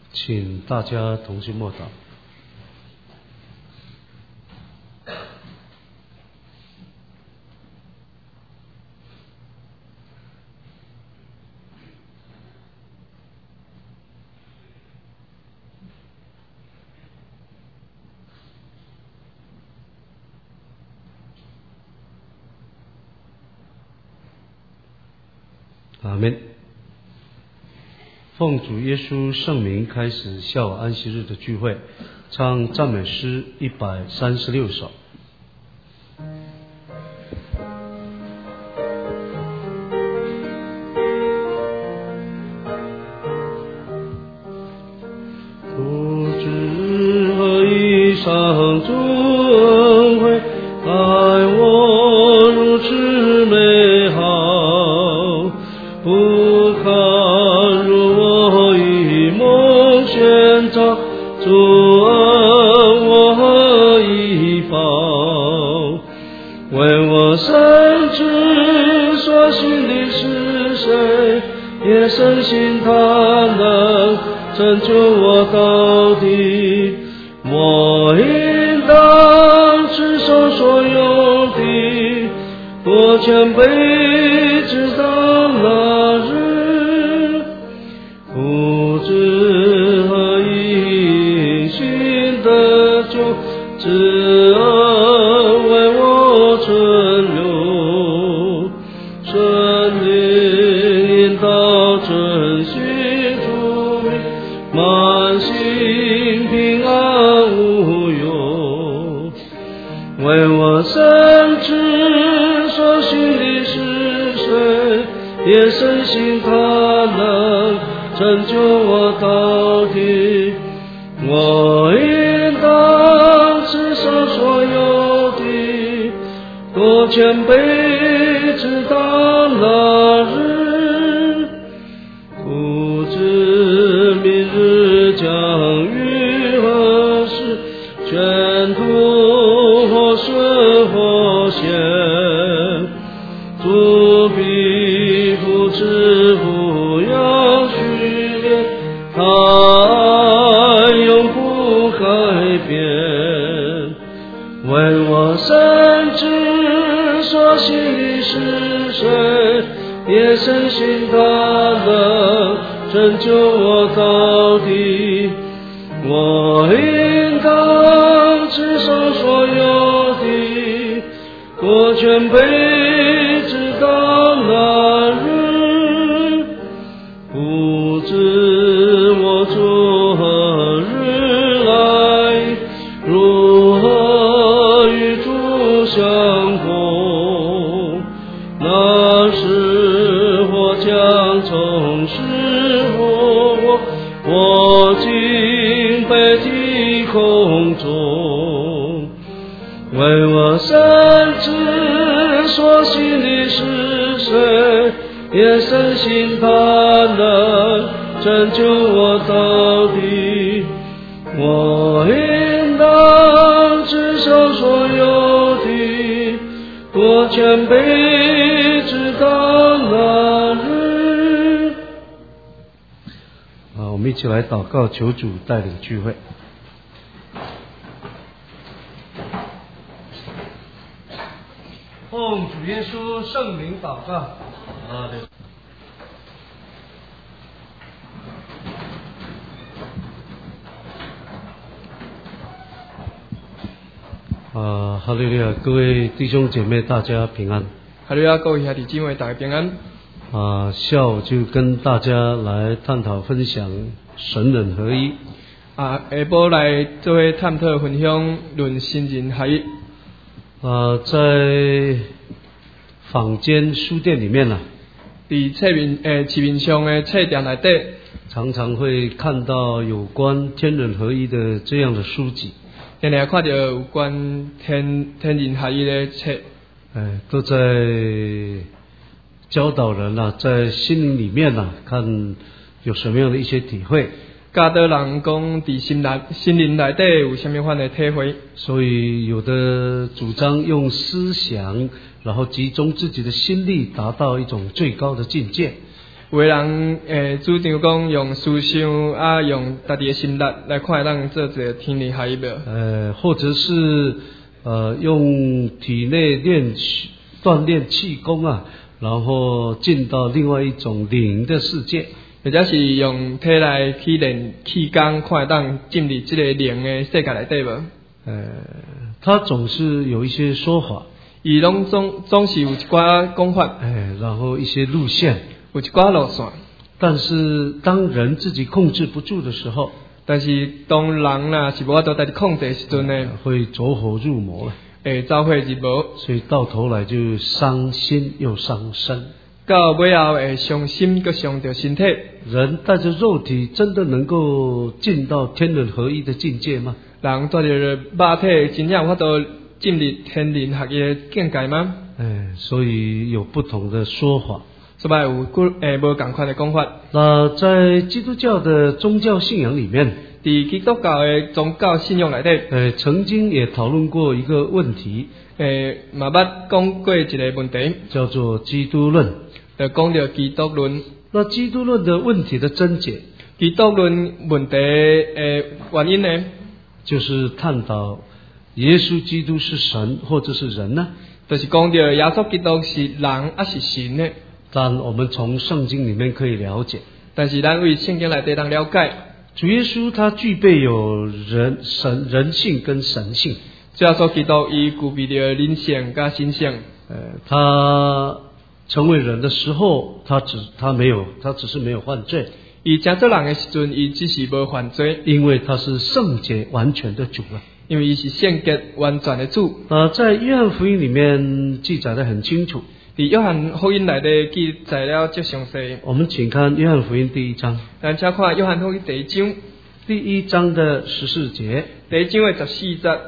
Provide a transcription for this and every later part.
请大家同心默祷。阿们。奉主耶稣圣名开始下午安息日的聚会，唱赞美诗136首。不知何以上尊贵，爱我如此美好，不堪如我以梦宣召，主恩我何以报？为我深知所信的是谁，也深信他能拯救我到底。我应当持守所有的，多谦卑直到那日，不知何以信得救，只为我存留，顺灵引导遵行主命，满心平安无忧。为我深知所信的是谁，也深信他能拯救我到底。我应当持守所有的，多谦卑直到那日，不知明日将于何时，卷土或顺或险，主必扶持抚养训练，他爱永不改变。为我深知所信的是谁，也深信他能拯救我到底。我应当持守所有的，多谦卑直到那日，不知我主何日来，如何与主相逢。那时我将从事我敬拜的空中。为我深知所信的是谁，也深信他能拯救我到底。我应当持守所有的，多谦卑直到那日。我们一起来祷告，求主带领聚会。奉主耶稣圣名祷告。哈利路亚！各位弟兄姐妹，大家平安。 哈利路亚！各位兄弟姊妹，大家平安。 下午就跟大家来探讨分享神人合一。 下晡来做伙探讨分享论神人合一。 在坊间书店里面呢， 市面上的册店内底， 常常会看到有关天人合一的这样的书籍。 常常看到有关天人合一的册， 都在教导人在心灵里面看有什么样的一些体会。 教导人讲伫心灵内底有什么样的体会。 所以有的主张用思想，然后集中自己的心力，达到一种最高的境界。 有的人主张讲用思想啊，用家己的心力来看，让做一个天灵合一的。 或者是用体内锻炼气功啊，然后进到另外一种灵的世界， 或者是用体来去练气功，看当进入这个灵的世界内底无？ 他总是有一些说法， 伊拢总是有一寡讲法， 然后一些路线， 有一寡路线。 但是当人自己控制不住的时候， 但是当人啦是无法度家己控制的时阵呢， 会走火入魔了。 走火入魔， 所以到头来就伤心又伤身。 到尾后会伤心，佮伤着身体。 人带着肉体，真的能够进到天人合一的境界吗？ 人带着肉体，真正有法度进入天人合一的境界吗？ 所以有不同的说法。 所以有无同款的讲法。 那在基督教的宗教信仰里面， 伫基督教的宗教信仰内底， 曾经也讨论过一个问题， 嘛捌讲过一个问题， 叫做基督论。 就讲到基督论。 那基督论的问题的症结， 基督论问题原因呢， 就是探讨耶稣基督是神或者是人呢？ 就是讲到耶稣基督是人还是神呢？ 但我们从圣经里面可以了解， 但是咱为圣经内底当了解， 主耶稣他具备有人性跟神性。 主耶稣基督伊具备着人性加神性。 他成为人的时候，他只是没有犯罪。 伊成做人的时阵，伊只是无犯罪， 因为他是圣洁完全的主啊。 因为伊是圣洁完全的主。 在约翰福音里面记载得很清楚。 伫约翰福音内底记载了足详细。 我们请看约翰福音第1章。 咱请看约翰福音第1章。 第1章的14节。 第1章的14节。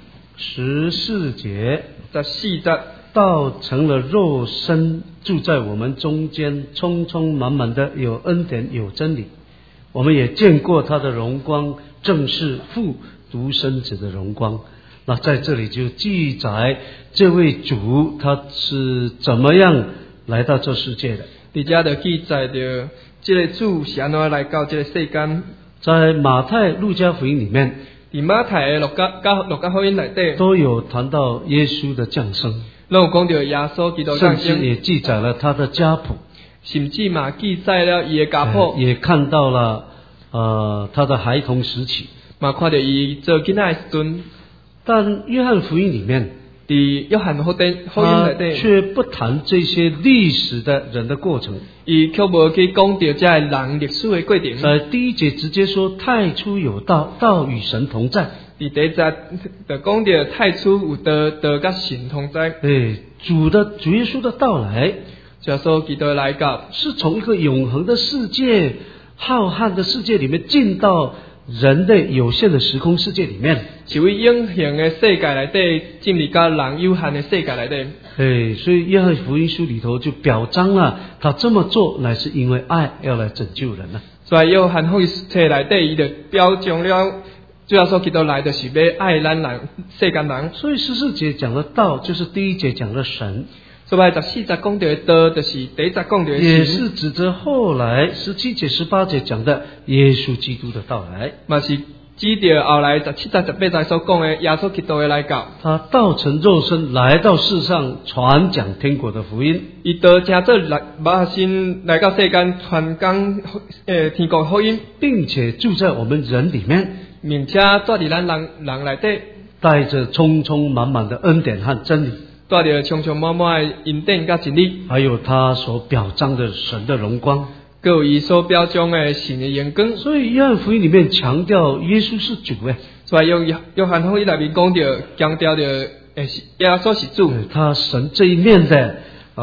14节。 14节。 道成了肉身，住在我们中间，充充满满的有恩典有真理。我们也见过他的荣光，正是父独生子的荣光。那在这里就记载这位主他是怎么样来到这世界的。 伫遮就记载着这个主是安怎来到这个世间。 在马太、路加福音里面， 伫马太的路加福音内底都有谈到耶稣的降生。 拢有讲到耶稣基督降生， 甚至也记载了他的家谱， 甚至嘛记载了伊的家谱， 也看到了他的孩童时期， 嘛看到伊做囡仔的时阵。 但约翰福音里面， 伫约翰福音内底却不谈这些历史的人的过程， 伊却无去讲到这个人历史的过程。 在第1节直接说太初有道，道与神同在。 伫第1节就讲到太初有道，道甲神同在。 主耶稣的到来， 主耶稣基督来到， 是从一个永恒的世界、浩瀚的世界里面进到人类有限的时空世界里面， 是为永恒的世界内底进入到人有限的世界内底。 所以约翰福音书里头就表彰了他这么做乃是因为爱要来拯救人了。 所以约翰福音书内底伊就表彰了主耶稣基督来的是要爱咱人世间人。 所以14节讲的道，就是第1节讲的神。 所以14节讲到的道，就是第1节讲到的神， 也是指着后来17节、18节讲的耶稣基督的到来， 嘛是指着后来17节、18节所讲的耶稣基督的来到。 他道成肉身来到世上，传讲天国的福音。 伊道成做肉身来到世间，传讲天国福音，并且住在我们人里面， 并且住伫咱人内底， 带着充充满满的恩典和真理， 带着充充满满的恩典甲真理， 还有他所表彰的神的荣光， 各有伊所表彰的神的荣光。 所以约翰福音里面强调耶稣是主所以约翰福音内面讲着强调着耶稣是主， 他神这一面的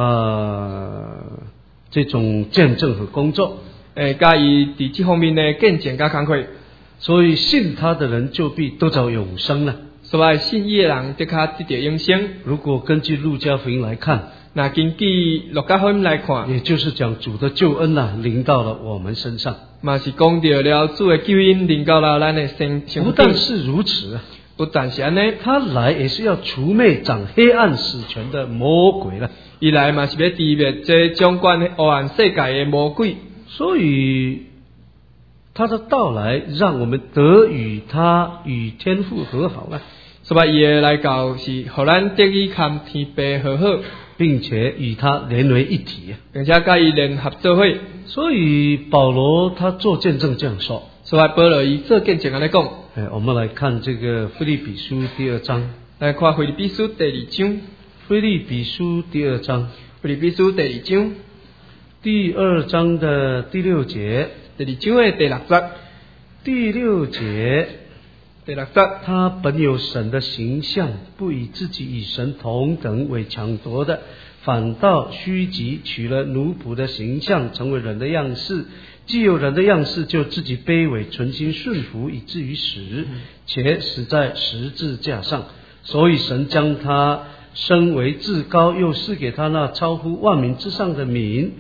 这种见证和工作， 加以伫这方面的见证甲工课。 所以信他的人就必得着永生了。 所以信伊的人得较得到永生。 如果根据路加福音来看， 那根据路加福音来看， 也就是讲主的救恩临到了我们身上， 嘛是讲到了主的救恩临到了咱的身上。 不但是如此， 不但是安尼， 他来也是要除灭掌黑暗死权的魔鬼了。 伊来嘛是要敌灭这掌管黑暗世界的魔鬼。 所以他的到来，让我们得与他与天父和好了， 所以伊的来到是互咱得以跟天父和好， 并且与他连为一体， 并且甲伊联合做伙。 所以保罗他做见证这样说。 所以保罗伊做见证安尼讲。 我们来看这个腓立比书第2章。 来看腓立比书第2章。 腓立比书第2章。 腓立比书第2章。 第2章的第6节。 第2章的第6節。 第6节。 第6節。 他本有神的形象，不以自己与神同等为抢夺的，反倒虚己，取了奴仆的形象，成为人的样式。既有人的样式，就自己卑微，存心顺服，以至于死，且死在十字架上。所以神将他升为至高，又赐给他那超乎万民之上的名，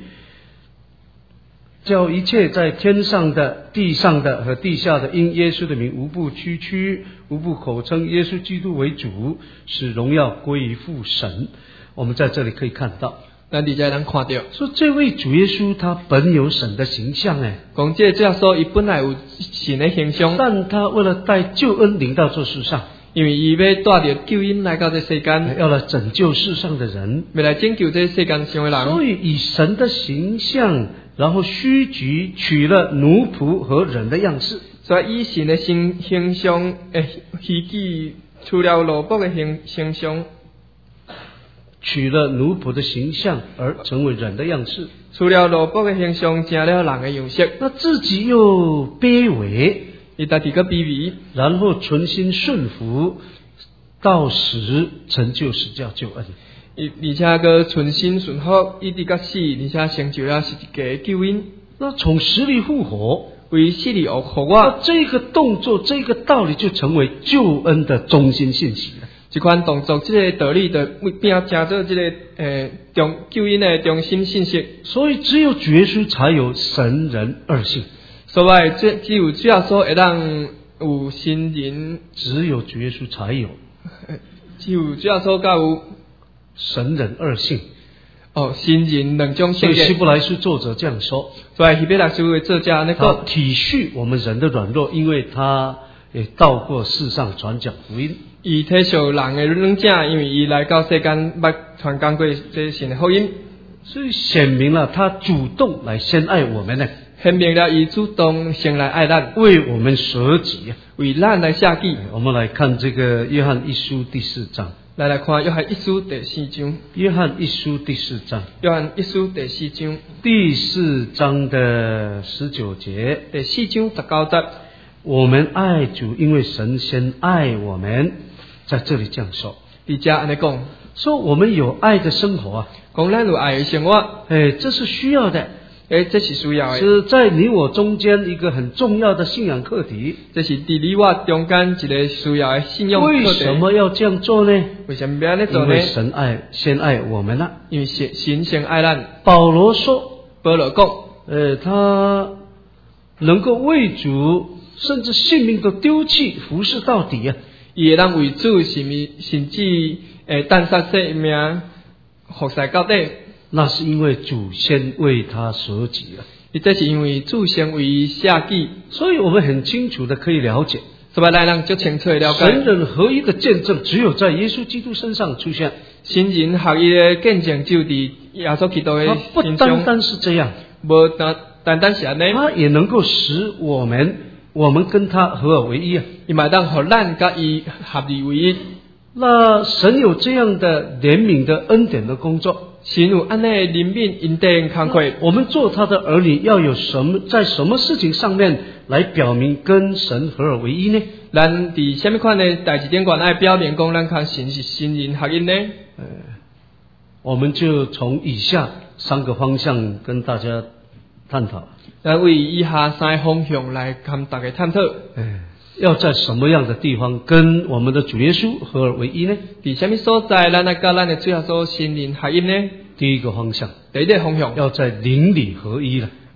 叫一切在天上的、地上的和地下的，因耶稣的名无不屈曲，无不口称耶稣基督为主，使荣耀归于父神。我们在这里可以看到， 咱伫遮咱看到， 说这位主耶稣他本有神的形象， 讲这耶稣伊本来有神的形象， 但他为了带救恩临到这世上， 因为伊要带着救恩来到这世间， 要来拯救世上的人， 要来拯救这世间上的人。 所以以神的形象，然后虚举，取了奴仆和人的样式。 所以以神的形象，虚举除了奴仆的形象。 取了奴仆的形象而成为人的样式， 除了奴仆的形象，成了人的样式。 那自己又卑微， 伊家己个卑微， 然后存心顺服，到死成就死叫救恩。 而且个存心顺服，一直到死，而且成就了是一个救恩。 那从死里复活， 为死里复活， 这个动作，这个道理就成为救恩的中心信息了。 这款动作，这个道理就变成做这个救恩的中心信息。 所以只有主耶稣才有神人二性。 所以只有主耶稣会当有神人， 只有主耶稣才有， 只有主耶稣才有神人二性。 神人两种性格。 所以希伯来书作者这样说。 所以希伯来书的作者那个体恤我们人的软弱，因为他也到过世上传讲福音。 伊体恤人的软弱，因为伊来到世间捌传讲过这神的福音， 所以显明了他主动来先爱我们呢。 显明了伊主动先来爱咱， 为我们舍己， 为咱来下己。 我们来看这个约翰一书第4章。 来看约翰一书第4章。 约翰一书第4章。 约翰一书第4章。 第4章的19节。 第4章19节。 我们爱主，因为神先爱我们。在这里这样说， 伫遮安尼讲， 说我们有爱的生活讲咱有爱的生活， 这是需要的， 这是需要的， 是在你我中间一个很重要的信仰课题。 这是伫你我中间一个需要的信仰课题。 为什么要这样做呢？ 为什么要这样做呢？ 因为神先爱我们了。 因为神先爱咱。 保罗说， 保罗讲， 他能够为主，甚至性命都丢弃，服侍到底啊。 伊会当为主，甚至担杀性命，服侍到底。 那是因为主先为他舍己了。 这是因为主先为伊下己， 所以我们很清楚的可以了解， 所以咱人就清楚的了解， 神人合一的见证只有在耶稣基督身上出现。 神人合一的见证就伫耶稣基督的身上。 他不单单是这样， 无单单是安尼， 他也能够使我们跟他合而为一啊。 伊嘛当互咱甲伊合而为一。 那神有这样的怜悯的恩典的工作， 神有安尼怜悯恩典慷慨。 我们做他的儿女要有在什么事情上面来表明跟神合而为一呢？ 咱伫什么款的代志顶悬爱表明讲咱甲神是神人合一呢？ 我们就从以下3个方向跟大家探讨。 咱为以下3个方向来跟大家探讨。 要在什么样的地方跟我们的主耶稣合而为一呢？ 伫什么所在咱来甲咱的主耶稣神人合一呢？ 第一个方向， 第一个方向， 要在灵里合一了。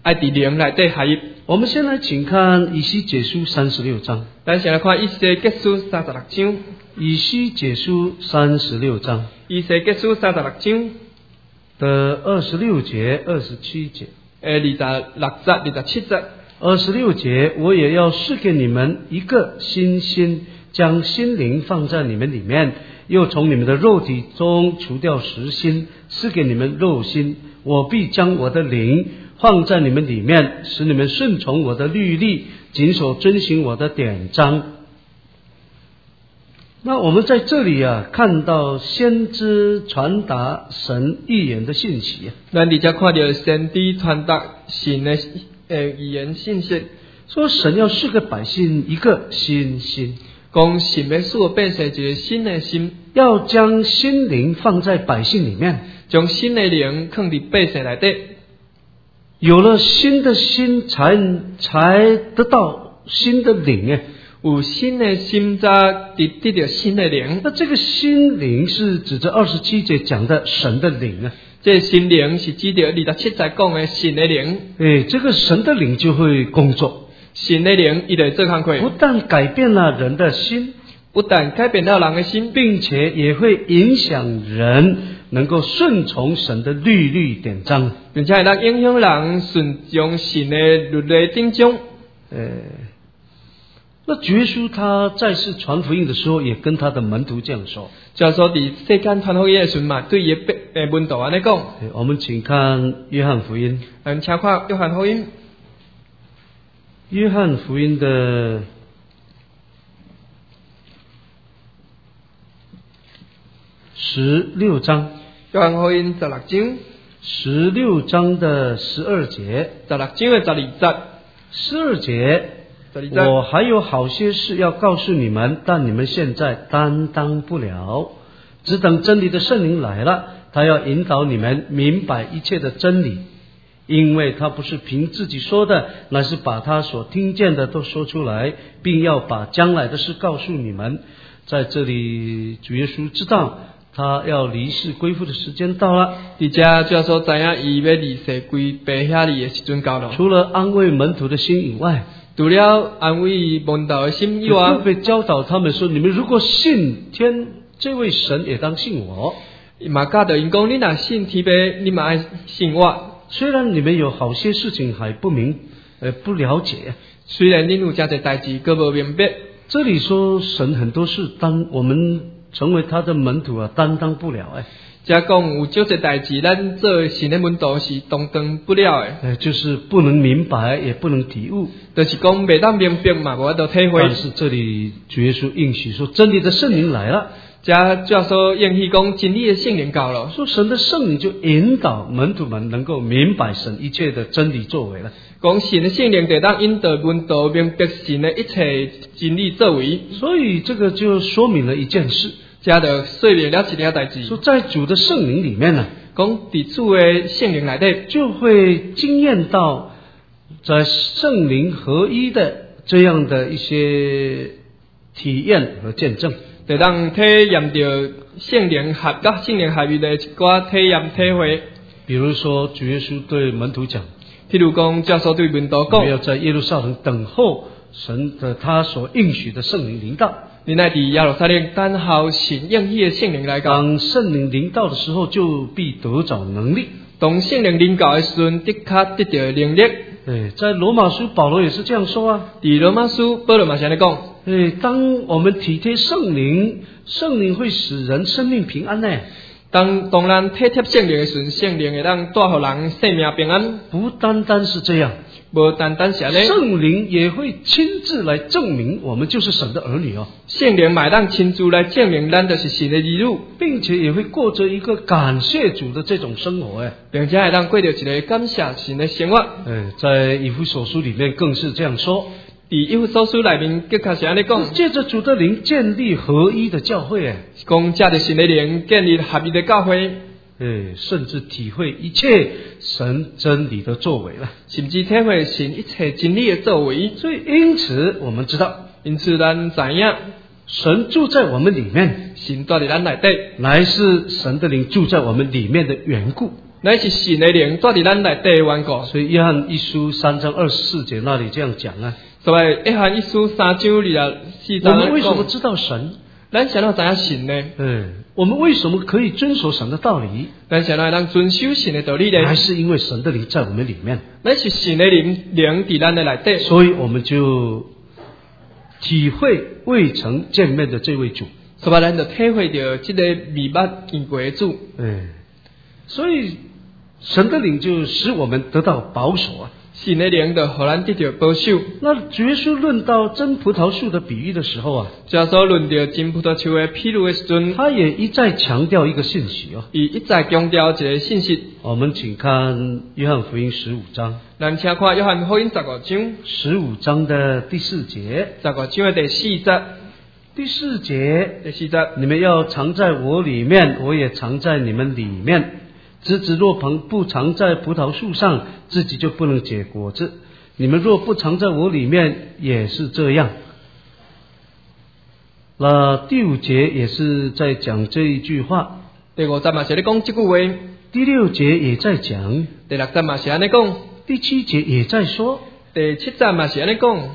爱伫灵内底合一。 我们先来请看以西结书36章。 咱先来看以西结书36章。 以西结书36章。 以西结书36章的26节、27节。 26节、27节。 26节，我也要赐给你们一个新心，将心灵放在你们里面，又从你们的肉体中除掉实心，赐给你们肉心。我必将我的灵放在你们里面，使你们顺从我的律例，谨守遵行我的典章。那我们在这里看到先知传达神预言的信息。 咱伫遮看到先知传达神的预言信息， 说神要赐给百姓一个新心， 讲神要赐百姓一个新的心， 要将心灵放在百姓里面， 将新的灵放伫百姓内底。 有了新的心，才得到新的灵。 有新的心，才得到新的灵。 那这个新灵是指着27节讲的神的灵。 这新灵是指着27节讲的神的灵。 这个神的灵就会工作。 神的灵伊就会做工课， 不但改变了人的心， 不但改变了人的心， 并且也会影响人能够顺从神的律例典章， 并且能影响人顺从神的律例典章。 那主耶稣他在世传福音的时候，也跟他的门徒这样说。 就说伫世间传福音的时候嘛，对伊的门徒安尼讲。 我们请看约翰福音。 请看约翰福音。 约翰福音的16章。 约翰福音16章。 16章的12节。 16章的12节。 12节。我还有好些事要告诉你们，但你们现在担当不了，只等真理的圣灵来了，他要引导你们明白一切的真理，因为他不是凭自己说的，乃是把他所听见的都说出来，并要把将来的事告诉你们。在这里主耶稣知道他要离世归父的时间到了， 伫遮主要说知影伊要离世归爸遐里的时阵到了。 除了安慰门徒的心以外， 除了安慰门徒的心以外， 特别教导他们说：你们如果信天这位神，也当信我。 嘛教导因讲：你若信天父，你嘛爱信我。 虽然你们有好些事情还不了解， 虽然你有这些代志阁无明白。 这里说神很多事我们成为他的门徒担当不了。 这讲有少些代志，咱做神的门徒是担当不了的。 就是不能明白，也不能体悟。 就是讲未当明白嘛，无法度体会。 但是这里主耶稣应许说，真理的圣灵来了。 这主要说应许讲真理的圣灵到了， 说神的圣灵就引导门徒们能够明白神一切的真理作为了。 讲神的圣灵就当引导门徒明白神的一切真理作为。 所以这个就说明了一件事。 加的说明了一件代志， 说在主的圣灵里面呢， 讲伫主的圣灵内底， 就会经验到在圣灵合一的这样的一些体验和见证， 就当体验到圣灵合一的一寡体验体会。 比如说主耶稣对门徒讲， 譬如讲教授对门徒讲， 我们要在耶路撒冷等候神的他所应许的圣灵临到。 你乃伫耶路撒冷等候神应许的圣灵来到。 当圣灵临到的时候，就必得着能力。 当圣灵临到的时候，的确得到能力。 在罗马书保罗也是这样说啊。 伫罗马书保罗嘛是安尼讲。 当我们体贴圣灵，圣灵会使人生命平安呢。 当咱体贴圣灵的时候，圣灵会当带予人生命平安。 不单单是这样， 无单单是安尼， 圣灵也会亲自来证明我们就是神的儿女哦。 圣灵嘛当亲自来证明咱就是神的儿女， 并且也会过着一个感谢主的这种生活并且会当过着一个感谢神的生活。 在以弗所书里面更是这样说。 伫以弗所书内面更加是安尼讲， 借着主的灵建立合一的教会讲借着神的灵建立合一的教会。 甚至体会一切神真理的作为了， 甚至体会神一切真理的作为。 所以因此我们知道， 因此咱知影， 神住在我们里面， 神住在咱内底， 乃是神的灵住在我们里面的缘故。 乃是神的灵住伫咱内底的缘故。 所以约翰一书3章24节那里这样讲啊。 所以约翰一书3章24章， 我们为什么知道神？ 咱想要知影神呢？ 我们为什么可以遵守神的道理？ 咱想要让遵守神的道理呢？ 还是因为神的灵在我们里面？ 乃是神的灵伫咱的内底， 所以我们就体会未曾见面的这位主。 所以咱就体会到这个未捌见过的主。 所以神的灵就使我们得到保守啊。 神的灵就互咱得到保守。 那主耶稣论到真葡萄树的比喻的时候啊， 主耶稣论到真葡萄树的譬喻的时阵， 他也一再强调一个信息哦。 伊一再强调一个信息。 我们请看约翰福音15章。 咱请看约翰福音15章 ，15章的第4节。 15章的第4节。 第4节， 第4节， 你们要藏在我里面，我也藏在你们里面。枝子若不藏在葡萄树上，自己就不能结果子。你们若不藏在我里面，也是这样。那第5节也是在讲这一句话。 第5节嘛是咧讲这句话。 第6节也在讲。 第6节嘛是安尼讲。 第7节也在说。 第7节嘛是安尼讲。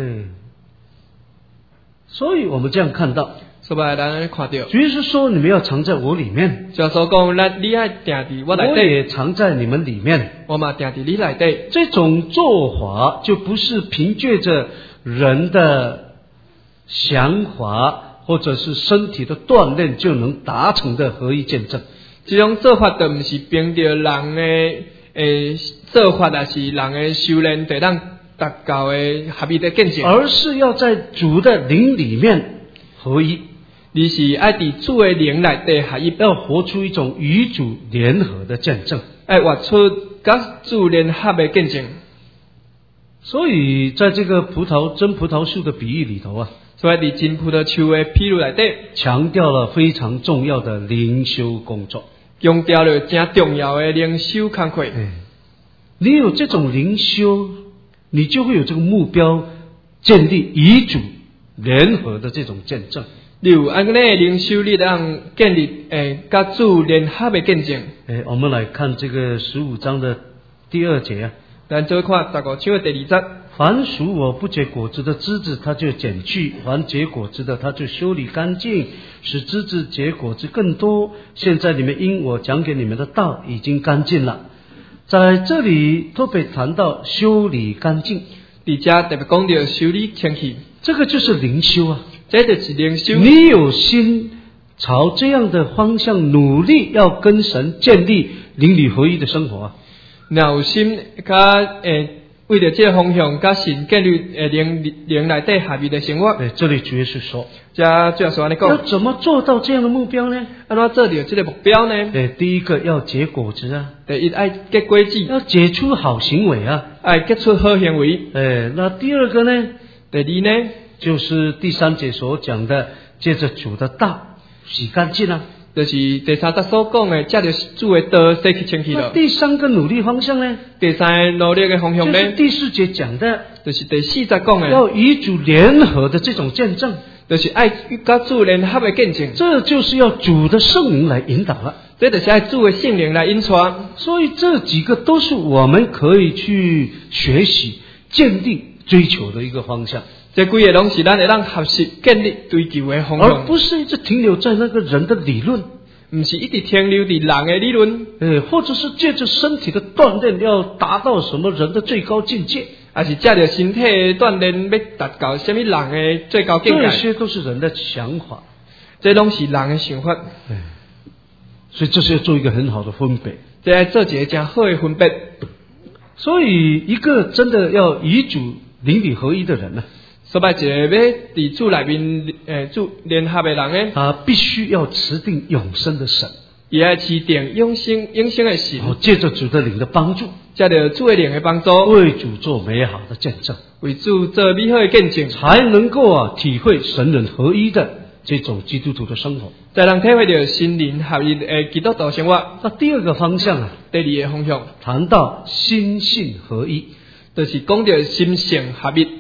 所以我们这样看到。 所以咱看到， 主耶稣说：“你们要藏在我里面。” 主耶稣讲：“你要定伫我内底， 我也藏在你们里面。” 我嘛定伫你内底。 这种做法就不是凭借着人的想法或者是身体的锻炼就能达成的合一见证。 这种做法就不是凭着人的做法，还是人的修炼就让达到的合一的见证， 而是要在主的灵里面合一。 你是爱伫主的灵内底合一， 要活出一种与主联合的见证， 爱活出甲主联合的见证。 所以在这个真葡萄树的比喻里头啊， 所以伫真葡萄树的譬喻内底， 强调了非常重要的灵修工作， 强调了真重要的灵修工作。 你有这种灵修，你就会有这个目标，建立与主联合的这种见证。 你有安尼的灵修，你让建立甲主联合的见证。 我们来看这个15章的第2节啊。 咱再看15章的第2节。 凡属我不结果子的枝子，他就剪去；凡结果子的，他就修理干净，使枝子结果子更多。现在你们因我讲给你们的道已经干净了。在这里特别谈到修理干净， 伫这特别讲到修理清气， 这个就是灵修啊。 这就是灵修。 你有心朝这样的方向努力，要跟神建立灵里合一的生活啊。 有心甲为了这个方向，甲神建立灵内底合一的生活。 这里主耶稣说， 主耶稣安尼讲， 要怎么做到这样的目标呢？ 安怎做到这个目标呢？ 第一个要结果子啊， 第一爱结果子， 要结出好行为啊， 爱结出好行为。 那第二个呢？ 第二呢， 就是第3节所讲的，借着主的道洗干净啊。 就是第3节所讲的，借着主的道洗去清气了。 第3个努力方向呢？ 第3个努力的方向呢？ 就是第4节讲的， 就是第4节讲的， 要与主联合的这种见证， 就是爱甲主联合的见证。 这就是要主的圣灵来引导了， 这就是爱主的圣灵来引传。 所以这几个都是我们可以去学习、鉴定、追求的一个方向。 这几个拢是咱会让合适建立追求的方向， 而不是一直停留在那个人的理论， 不是一直停留在人的理论， 或者是借着身体的锻炼要达到什么人的最高境界， 还是借着身体的锻炼要达到什么人的最高境界？ 这些都是人的想法， 这拢是人的想法。 所以这是要做一个很好的分别， 这要做一个真好的分别。 所以一个真的要与主灵里合一的人呢， 所以一个要伫主内面主联合的人呢， 他必须要持定永生的神， 也要持定永生的神， 借着主的灵的帮助， 借着主的灵的帮助， 为主做美好的见证， 为主做美好的见证， 才能够体会神人合一的这种基督徒的生活， 才能体会到心灵合一的基督徒生活。 那第2个方向啊， 第2个方向谈到心性合一， 就是讲到心性合一。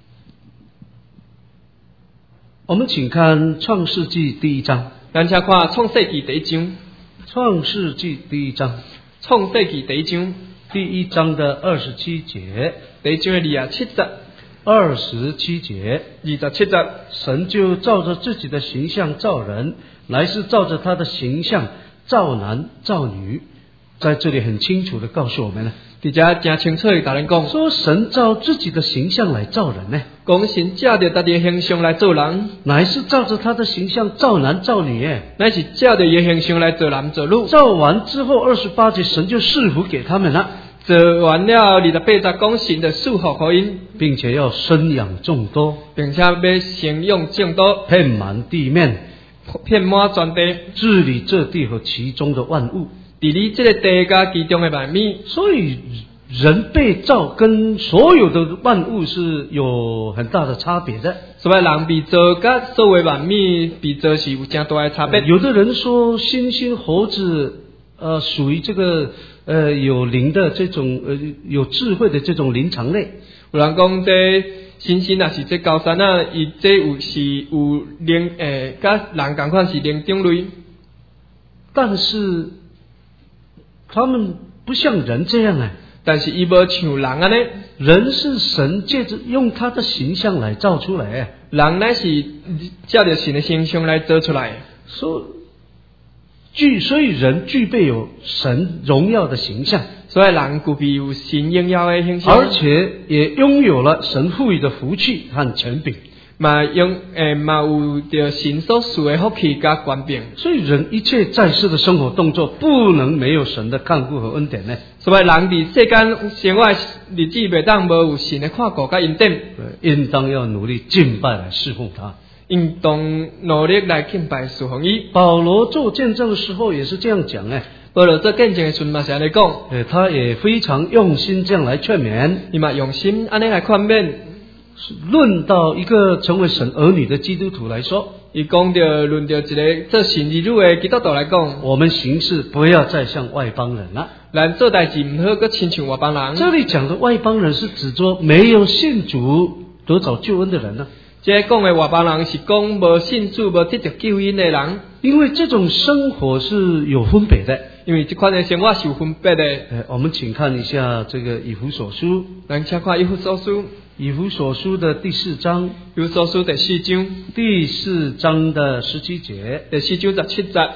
我们请看创世纪第1章。 咱请看创世纪第1章。 创世纪第1章。 创世纪第一章第1章的27节， 第一章的27节 27节 ，27节， 神就照着自己的形象造人，乃是照着他的形象造男造女。在这里很清楚的告诉我们了， 伫遮真清楚的甲咱讲， 说神照自己的形象来造人呢， 讲神借着家己的形象来做人， 乃是照着他的形象造男造女耶， 乃是借着伊的形象来做男做女。 造完之后28节，神就赐福给他们了， 做完了28节，讲神的赐福给因， 并且要生养众多， 并且要生养众多， 遍满地面， 遍满全地， 治理这地和其中的万物。 治理这个地甲其中的万物。 所以人被造跟所有的万物是有很大的差别的。 所以人被造甲所有万物被造是有真大的差别。 有的人说猩猩、猴子属于这个有灵的这种有智慧的这种灵长类。 有人讲这猩猩也是这高山啊，伊这有灵甲人同款是灵长类， 但是他们不像人这样但是伊无像人安尼， 人是神借着用他的形象来造出来， 人乃是借着神的形象来做出来。 所以人具备有神荣耀的形象， 所以人具备有神荣耀的形象， 而且也拥有了神赋予的福气和权柄。 嘛有着神所赐的福气甲权柄， 所以人一切在世的生活动作不能没有神的看顾和恩典呢。 所以人伫世间生活日子袂当无有神的看顾甲恩典， 应当要努力敬拜来侍奉他， 应当努力来敬拜侍奉伊。 保罗做见证的时候也是这样讲保罗做见证的时候嘛是安尼讲， 他也非常用心这样来劝勉， 伊嘛用心安尼来劝勉。 论到一个成为神儿女的基督徒来说， 伊讲着论着一个做神儿女的基督徒来讲， 我们行事不要再像外邦人了。 咱做代志唔好搁亲像外邦人。 这里讲的外邦人是指着没有信主得着救恩的人呢。 这讲的外邦人是讲无信主无得着救恩的人， 因为这种生活是有分别的。 因为这款的生活是有分别的。 我们请看一下这个以弗所书， 咱请看以弗所书， 以弗所书的第4章， 以弗所书第4章， 第4章的17节， 第4章17节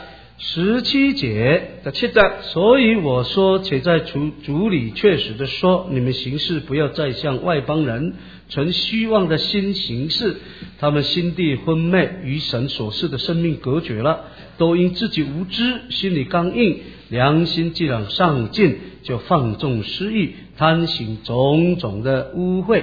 ，17节 ，17节。 所以我说，且在主里确实的说，你们行事不要再像外邦人，存虚妄的心行事，他们心地昏昧，与神所赐的生命隔绝了，都因自己无知，心里刚硬，良心既然上进，就放纵私欲，贪行种种的污秽。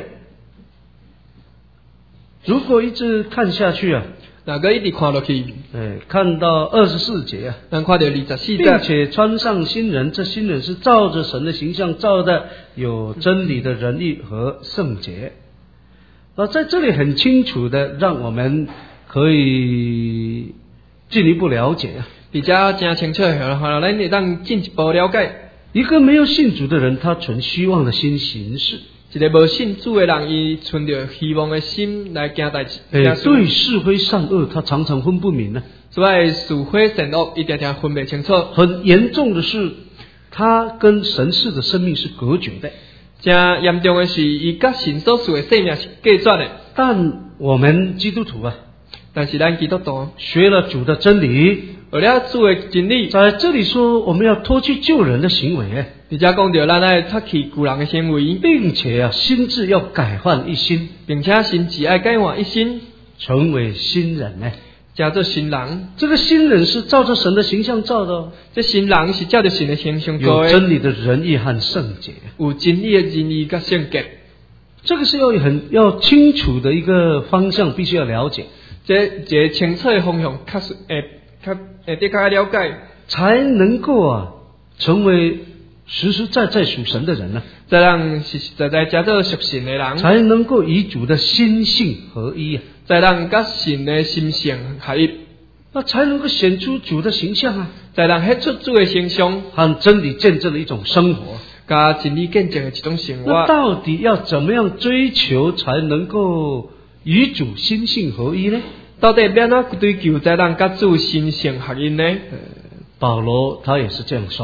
如果一直看下去哪个一直看落去， 看到24节咱看到24节， 并且穿上新人，这新人是照着神的形象造的，有真理的仁义和圣洁。在这里很清楚的让我们可以进一步了解比较真清楚，然后咱会当进一步了解。 一个没有信主的人，他存虚妄的心行事。 一个无信主的人，伊存着希望的心来行代志。 对是非善恶，他常常分不明呢。 所以是非善恶一定分不清楚。 很严重的是，他跟神赐的生命是隔绝的。 真严重的是，伊甲神所赐的生命是隔绝的。 但我们基督徒但是咱基督徒学了主的真理， 学了主的真理， 在这里说我们要脱去救人的行为， 而且讲到咱要脱去旧人的行为， 并且心智要改换一新， 并且心智要改换一新， 成为新人叫做新人。 这个新人是照着神的形象造的这新人是照着神的形象做的， 有真理的仁义和圣洁， 有真理的仁义和圣洁。 这个是要清楚的一个方向，必须要了解。 这清楚的方向，得较了解， 才能够成为实实在在属神的人呢。 才让实实在在叫做属神的人， 才能够与主的心性合一才让甲神的心性合一， 那才能够显出主的形象才能显出主的形象和真理见证的一种生活， 甲真理见证的一种生活。 那到底要怎么样追求才能够与主心性合一呢？ 到底要哪追求才让甲主心性合一呢？ 保罗他也是这样说。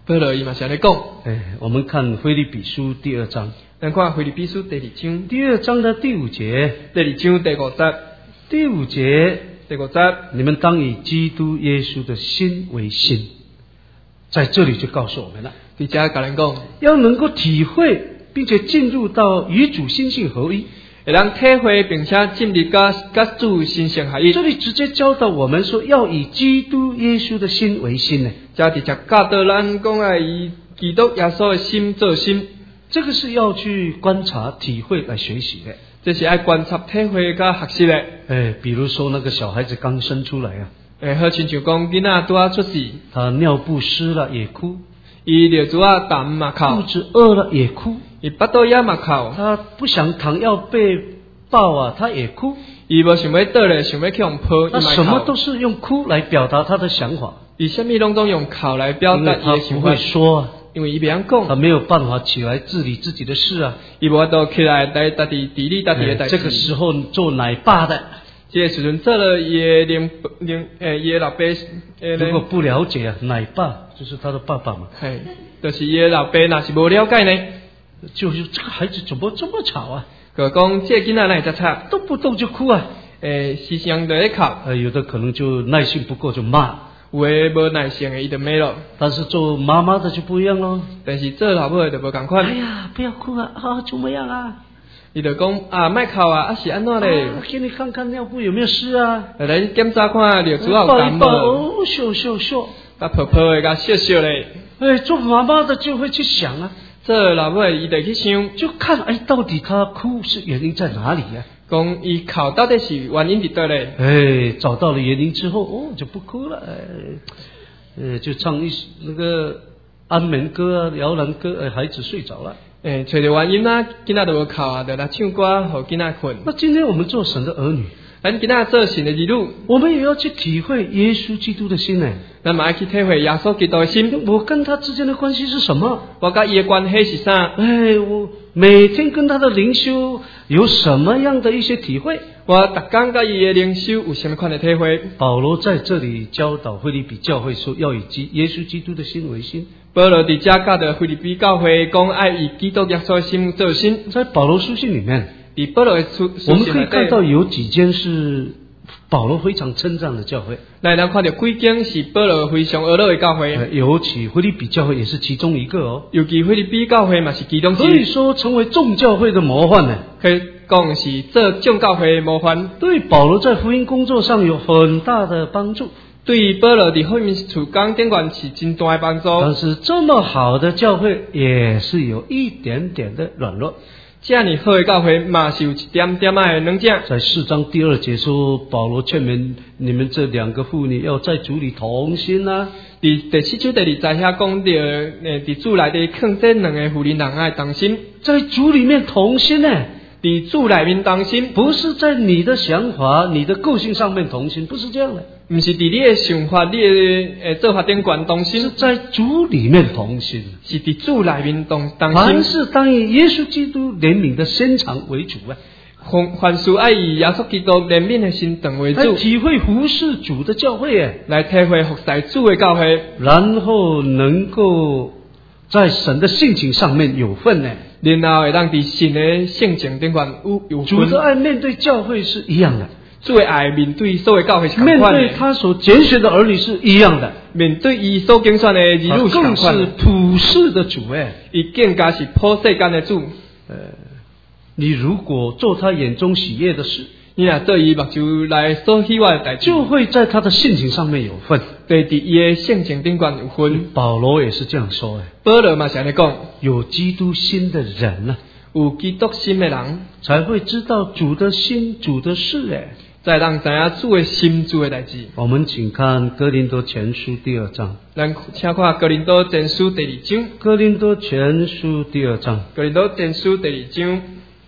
保罗伊嘛是安尼讲。 我们看腓立比书第2章， 咱看腓立比书第2章， 第2章的第5节， 第2章第5节， 第5节， 第5节， 你们当以基督耶稣的心为心。在这里就告诉我们了， 伫遮甲咱讲， 要能够体会并且进入到与主心性合一， 会让体会并且进入甲主心性合一。 这里直接教导我们说，要以基督耶稣的心为心呢。 遮直接教导咱讲要以基督耶稣的心做心， 这个是要去观察、体会来学习的。 这是爱观察、体会甲学习的。 比如说那个小孩子刚生出来啊， 好亲像讲囡仔拄仔出世， 他尿布湿了也哭， 伊尿珠啊淡嘛哭， 肚子饿了也哭， 伊腹肚也嘛哭， 他不想躺要被抱啊，他也哭， 伊无想要倒咧，想要去用抱， 他什么都是用哭来表达他的想法。 伊什么拢用哭来表达伊的想法， 他不会说啊， 因为伊袂晓讲， 他没有办法起来治理自己的事啊， 伊无法度起来来家己治理家己的代志。 这个时候做奶爸的， 这个时阵做了伊的伊的老爸， 如果不了解啊，奶爸就是他的爸爸嘛， 就是伊的老爸，若是无了解呢， 就是这个孩子怎么这么吵啊？ 就讲这囡仔哪会遮吵， 动不动就哭啊， 时常就在哭， 有的可能就耐性不够就骂。 有的无耐性的伊就骂咯， 但是做妈妈的就不一样咯。 但是做老母的就无同款。 哎呀，不要哭啊！怎么样啊？ 伊就讲莫哭啊，是安怎咧？ 给你看看尿布有没有湿啊？ 来检查看尿珠有干无？ 哦，秀， 甲泡泡的甲笑笑咧。 做妈妈的就会去想啊， 做老母的伊就去想， 就看到底他哭是原因在哪里啊？ 讲伊哭到底是原因伫倒咧？ 找到了原因之后，就不哭了，就唱那个安眠歌啊、摇篮歌，孩子睡着了。 找到原因啊，囡仔就无哭啊，就来唱歌，互囡仔困。 那今天我们做神的儿女， 咱囡仔做神的儿女， 我们也要去体会耶稣基督的心呢。 咱嘛要去体会耶稣基督的心。 我跟他之间的关系是什么？ 我甲伊的关系是啥？ 我每天跟他的灵修有什么样的一些体会？ 我逐天甲伊的灵修有什么款的体会？ 保罗在这里教导腓立比教会说，要以耶稣基督的心为心。 保罗伫遮教导腓立比教会讲，爱以基督耶稣的心做心。 在保罗书信里面， 伫保罗的书信我们可以看到有几间是保罗非常称赞的教会。 咱看到几间是保罗非常阿乐的教会， 尤其腓立比教会也是其中一个哦。 尤其腓立比教会嘛是其中之一， 可以说成为众教会的模范呢。 可以讲是做众教会的模范， 对保罗在福音工作上有很大的帮助。 对保罗伫福音事工顶悬是真大的帮助。 但是这么好的教会也是有一点点的软弱。 这样好的教会嘛是有一点点的软弱。 在4章第2节说，保罗劝勉你们这2个妇女要在主里同心啊。 伫第7章第2节遐讲到，伫主内底劝这2个妇人人爱同心， 在主里面同心呢。 伫主内面同心， 不是在你的想法、你的个性上面同心，不是这样的。 不是伫你的想法、你的做法顶悬同心， 是在主里面同心， 是伫主内面同心。 凡事当以耶稣基督怜悯的心肠为主啊。 凡事爱以耶稣基督怜悯的心肠为主， 来体会服侍主的教会， 来体会服侍主的教会， 然后能够在神的性情上面有份呢。 然后会当伫神的性情顶悬有份。 主的爱面对教会是一样的， 主的爱面对所有教会是同面款的， 对他所拣选的儿女是一样的， 面对伊所拣选的儿女是同款的。 更是普世的主伊更加是普世间的主。 你如果做他眼中喜悦的事， 你若做伊目睭来所喜欢的代志， 就会在他的性情上面有份。 对，伫伊的性情顶悬有份。 保罗也是这样说保罗嘛是安尼讲， 有基督心的人呢， 有基督心的人才会知道主的心、主的事才让知影主的心、主的代志。 我们请看哥林多前书第2章。 咱请看哥林多前书第2章。 哥林多前书第2章。 哥林多前书第2章。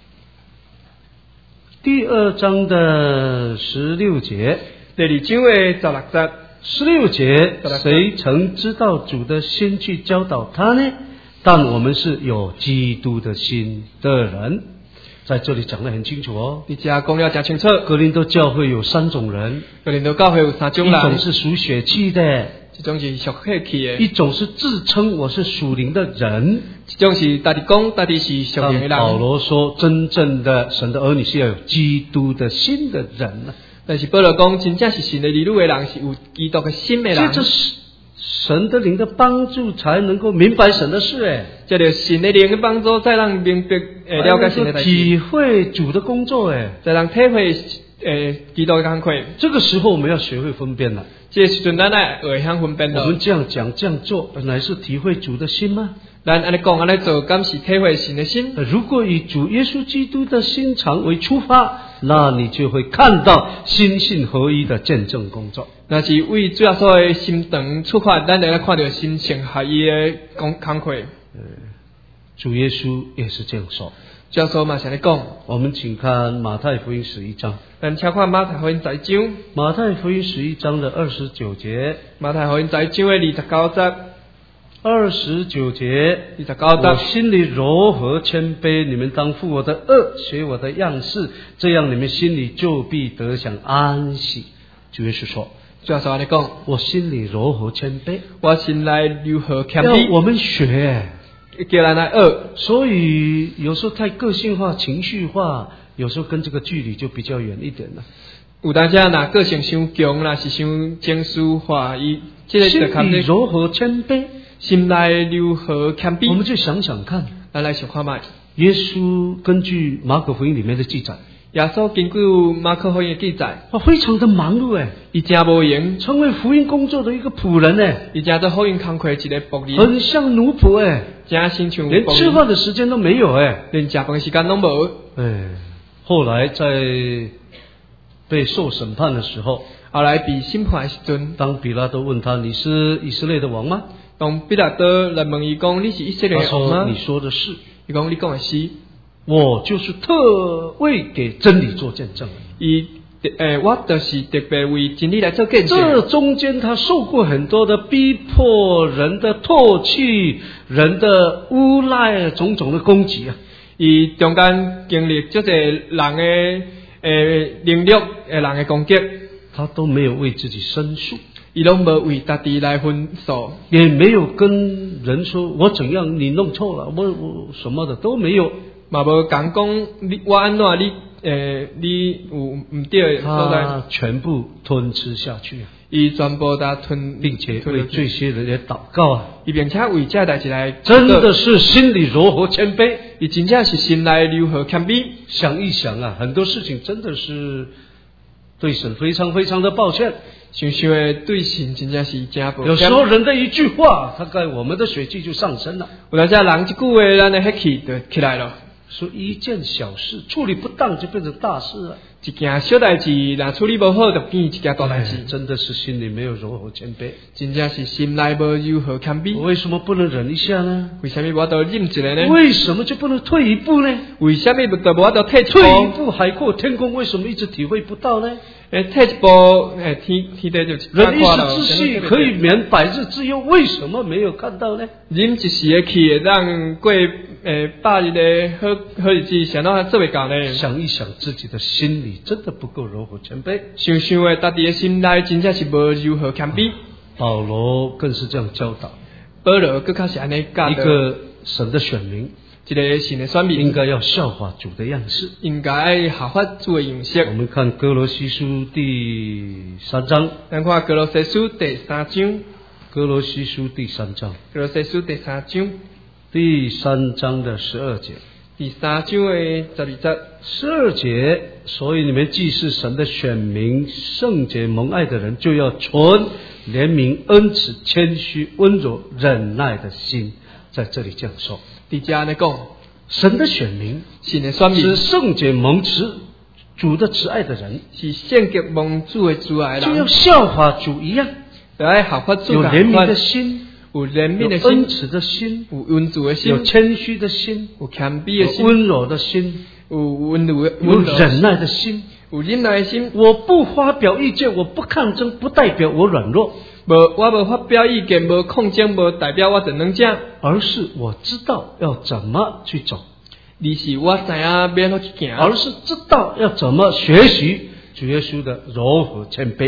第2章的16节。 第2章的16节。 16节，谁曾知道主的心去教导他呢？但我们是有基督的心的人。在这里讲得很清楚哦。 你家讲了真清楚。 哥林多教会有3种人。 哥林多教会有3种人。 一种是属血气的， 一种是俗客气的， 一种是自称我是属灵的人。 一种是家己讲家己是属灵的但保人。 罗说，真正的神的儿女是要有基督的心的人呢。 但是保罗讲，真正是神的儿女的人是有基督的心的人。 借着神的灵的帮助，才能够明白神的事。 借着神的灵的帮助，再让明白了解神的代志， 体会主的工作。 再让体会基督的工作。 这个时候我们要学会分辨了。 这时阵咱来会晓分辨了。 我们这样讲这样做，乃是体会主的心吗？ 咱安尼讲安尼做，敢是体会神的心？ 如果以主耶稣基督的心肠为出发，那你就会看到心性合一的见证工作。 那是为主要所的心肠出发，咱就来看到心性合一的工作。 主耶稣也是这样说。 主要说嘛，是安尼讲。 我们请看马太福音11章。 咱请看马太福音10章。 马太福音11章的29节。 马太福音10章的29节。 29节 ，29节， 我心里柔和谦卑，你们当负我的恶，学我的样式，这样你们心里就必得享安息。主耶稣说， 主要说安尼讲， 我心里柔和谦卑， 我心内柔和谦卑， 要我们学， 叫咱来学。 所以有时候太个性化、情绪化，有时候跟这个距离就比较远一点了。 有当时若个性伤强，若是伤情绪化，这个就心里柔和谦卑。 心内柔和谦卑， 我们就想想看， 咱来想看卖。 耶稣根据马可福音里面的记载， 耶稣根据马可福音的记载， 他非常的忙碌伊真无闲， 成为福音工作的一个仆人伊真做福音工作一个仆人， 很像奴仆真亲像连吃饭的时间都没有连吃饭的时间都无。 后来在被受审判的时候， 后来被审判的时阵， 当比拉多问他：“你是以色列的王吗？” 当比拉多来问伊讲：“你是以色列的王吗？” 你说的是。 伊讲：“你讲的是。” 我就是特为给真理做见证。 我就是特别为真理来做见证。 这中间他受过很多的逼迫，人的唾弃，人的诬赖，种种的攻击伊中间经历这些人的凌辱，人的攻击， 他都没有为自己申诉。 伊拢无为家己来分诉， 也没有跟人说我怎样，你弄错了，我什么的都没有， 嘛无讲我安怎你有唔对的所在， 他全部吞吃下去伊全部都吞， 并且为这些人也祷告伊并且为这代志来， 真的是心里柔和谦卑， 伊真正是心内柔和谦卑。 想一想很多事情真的是对神非常非常的抱歉。 想想的对神真正是真抱歉。 有时候人的一句话，大概我们的水气就上升了。 有当时人一句话，咱的血气就起来了。 说一件小事处理不当就变成大事了。 一件小代志，若处理不好，就变一件大代志。 真的是心里没有柔和谦卑， 真正是心内无柔和谦卑。 为什么不能忍一下呢？ 为什么我都忍一下呢？ 为什么就不能退一步呢？ 为什么就我都退一步？ 退一步海阔天空，为什么一直体会不到呢？ 退一步，天地就忍一时之气可以免百日之忧，为什么没有看到呢？ 忍一时的气，让过百日的好日子，想到做袂到呢？ 想一想自己的心里真的不够柔和谦卑， 想想的，家己的心内真正是无柔和谦卑。保罗更是这样教导。 保罗更加是安尼教导。 一个神的选民， 一个神的选民应该要效法主的样式， 应该效法主的样式。 我们看歌罗西书第3章， 咱看歌罗西书第3章。 歌罗西书第3章， 歌罗西书第3章， 第3章的12节。 第3章的12节 ，12节，所以你们既是神的选民，圣洁蒙爱的人，就要存怜悯、恩慈、谦虚、温柔、忍耐的心。在这里这样说， 第这呢讲， 神的选民， 神的选民是圣洁蒙主的慈爱的人， 是圣洁蒙主的慈爱的人， 就要效法主一样， 要效法主， 有怜悯的心。 有怜悯的心， 有恩慈的心， 有温柔的心， 有谦虚的心， 有谦卑的心， 有温柔的心， 有温柔的， 有忍耐的心， 有忍耐的心。 我不发表意见，我不抗争，不代表我软弱。 我无发表意见，无抗争，无代表我真能讲， 而是我知道要怎么去走， 而是我知影要怎去行， 而是知道要怎么学习主耶稣的柔和谦卑。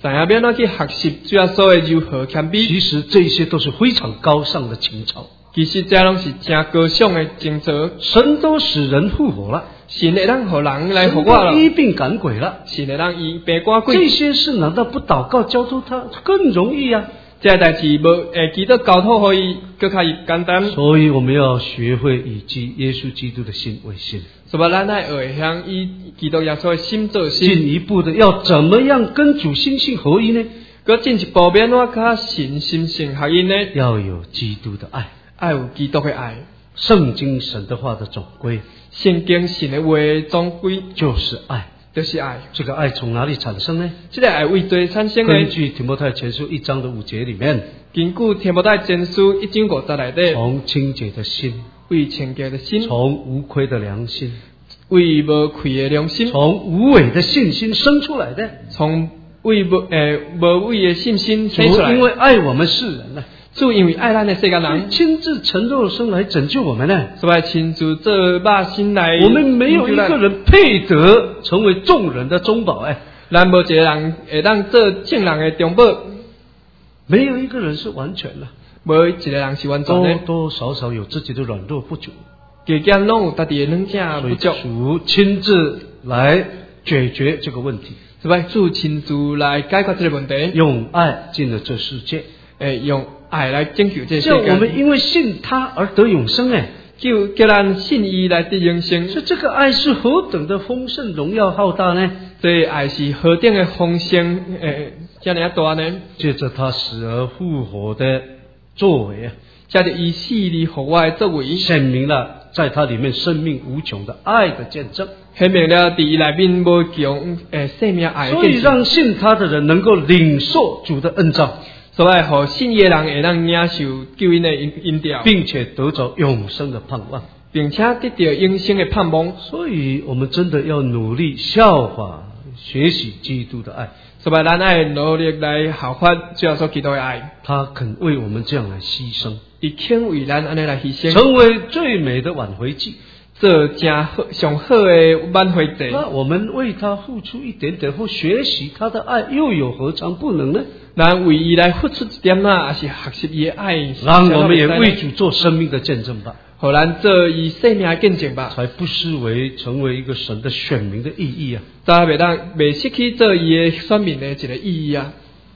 知影要怎去学习主耶稣的柔和谦卑。 其实这些都是非常高尚的情操。 其实这拢是真高尚的情操。 神都使人复活了， 神会让人来复神活了， 都医病赶鬼了， 神会让医病赶鬼。 这些事难道不祷告交托他更容易啊？ 这代志无祈祷交托可以更较简单。 所以我们要学会以耶稣基督的心为心， 所以咱爱学向以基督耶稣的心做心。 进一步的要怎么样跟主心性合一呢？ 搁进一步变我较神心性合一呢？ 要有基督的爱， 爱有基督的爱。 圣经神的话的总归圣经神的话总归就是爱， 就是爱。 这个爱从哪里产生呢？ 这个爱为谁产生呢？ 根据提摩太前书1章的5节里面， 根据提摩太前书1章5节内底， 从清洁的心， 为清洁的心， 从无亏的良心， 为无愧的良心， 从无伪的信心生出来的， 从为无伪的信心生出来。 主因为爱我们世人呢， 主因为爱咱的世间人， 亲自成肉身来拯救我们呢。 所以亲自做肉身来。 我们没有一个人配得成为众人的中保咱无一个人会当做众人的中保。 没有一个人是完全的， 无一个人是完全的， 多多少少有自己的软弱不足， 家家拢有家己的软件不足。 主亲自来解决这个问题， 所以主亲自来解决这个问题， 用爱进了这世界， 用爱来拯救这世界。 叫我们因为信他而得永生叫咱信伊来得永生。 所以这个爱是何等的丰盛、荣耀浩大呢？ 这爱是何等的丰盛，这样大呢？ 借着他死而复活的作为借着以死而复活的作为， 显明了在他里面生命无穷的爱的见证， 显明了在伊内面无穷生命爱的见证。 所以让信他的人能够领受主的恩召， 所以互信的人会让领受救恩的恩召， 并且得着永生的盼望， 并且得到永生的盼望。 所以我们真的要努力效法学习基督的爱， 所以咱爱努力来效法主耶稣基督的爱。 他肯为我们这样来牺牲， 伊肯为咱安尼来牺牲， 成为最美的挽回祭， 做真好上好的挽回祭。 那我们为他付出一点点或学习他的爱，又有何尝不能呢？ 咱为伊来付出一点还是学习伊的爱， 让我们也为主做生命的见证吧， 互咱做伊生命的见证吧， 才不失为成为一个神的选民的意义才袂失去做伊的选民的一个意义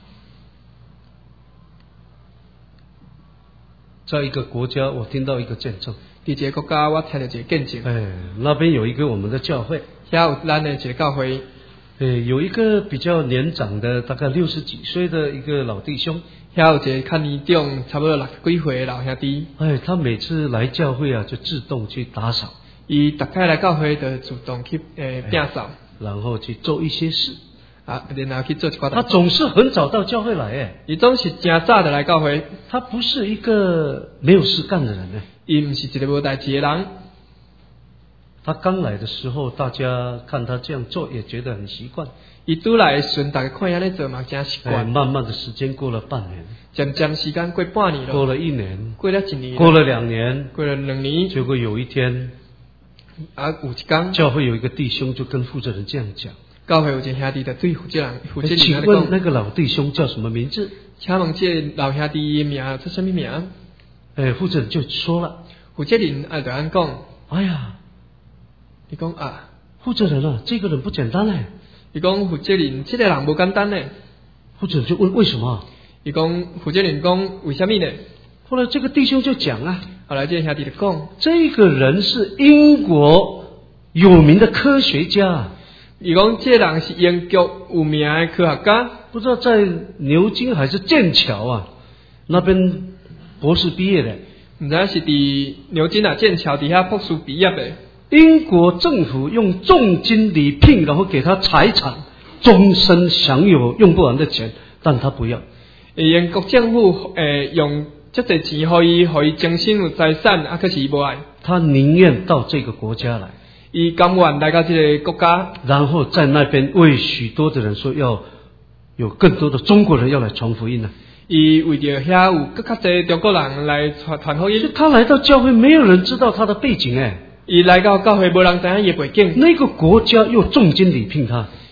在一个国家，我听到一个见证， 在一个国家我听到一个见证， 那边有一个我们的教会， 遐有咱的一个教会， 有一个比较年长的，大概60几岁的一个老弟兄， 遐有一个较年长，差不多60几岁的老兄弟。他每次来教会就自动去打扫， 伊大概来教会就主动去打扫， 然后去做一些事然后去做一寡。 他总是很早到教会来伊总是真早的来教会。 他不是一个没有事干的人伊不是一个无代志的人。 他刚来的时候，大家看他这样做也觉得很习惯。 伊拄来的时阵，大家看安尼做嘛，真习惯。 慢慢的时间过了半年， 渐渐时间过半年了， 过了1年， 过了1年， 过了2年， 过了2年。 结果有一天， 有一天， 教会有一个弟兄就跟负责人这样讲。 教会有一个兄弟就对负责人请问那个老弟兄叫什么名字？ 请问这老兄弟的名叫什么名？ 负责人就说了， 负责人就安讲， 哎呀， 伊讲负责人这个人不简单伊讲负责人这个人不简单负责人就问为什么？ 伊讲负责人讲为什么呢？ 后来这个弟兄就讲后来这个兄弟就讲， 这个人是英国有名的科学家。 伊讲这人是英国有名的科学家， 不知道在牛津还是剑桥那边博士毕业的， 唔知是伫牛津剑桥底下博士毕业的。 英国政府用重金礼聘，然后给他财产，终身享有用不完的钱，但他不要。 英国政府用这多钱互伊终身有财产，可是伊无爱。 他宁愿到这个国家来。 伊甘愿来到这个国家， 然后在那边为许多的人说要有更多的中国人要来传福音伊为着遐有更较多中国人来传福音。 他来到教会，没有人知道他的背景伊来到教会，无人知影伊的背景。 那个国家又重金礼聘他，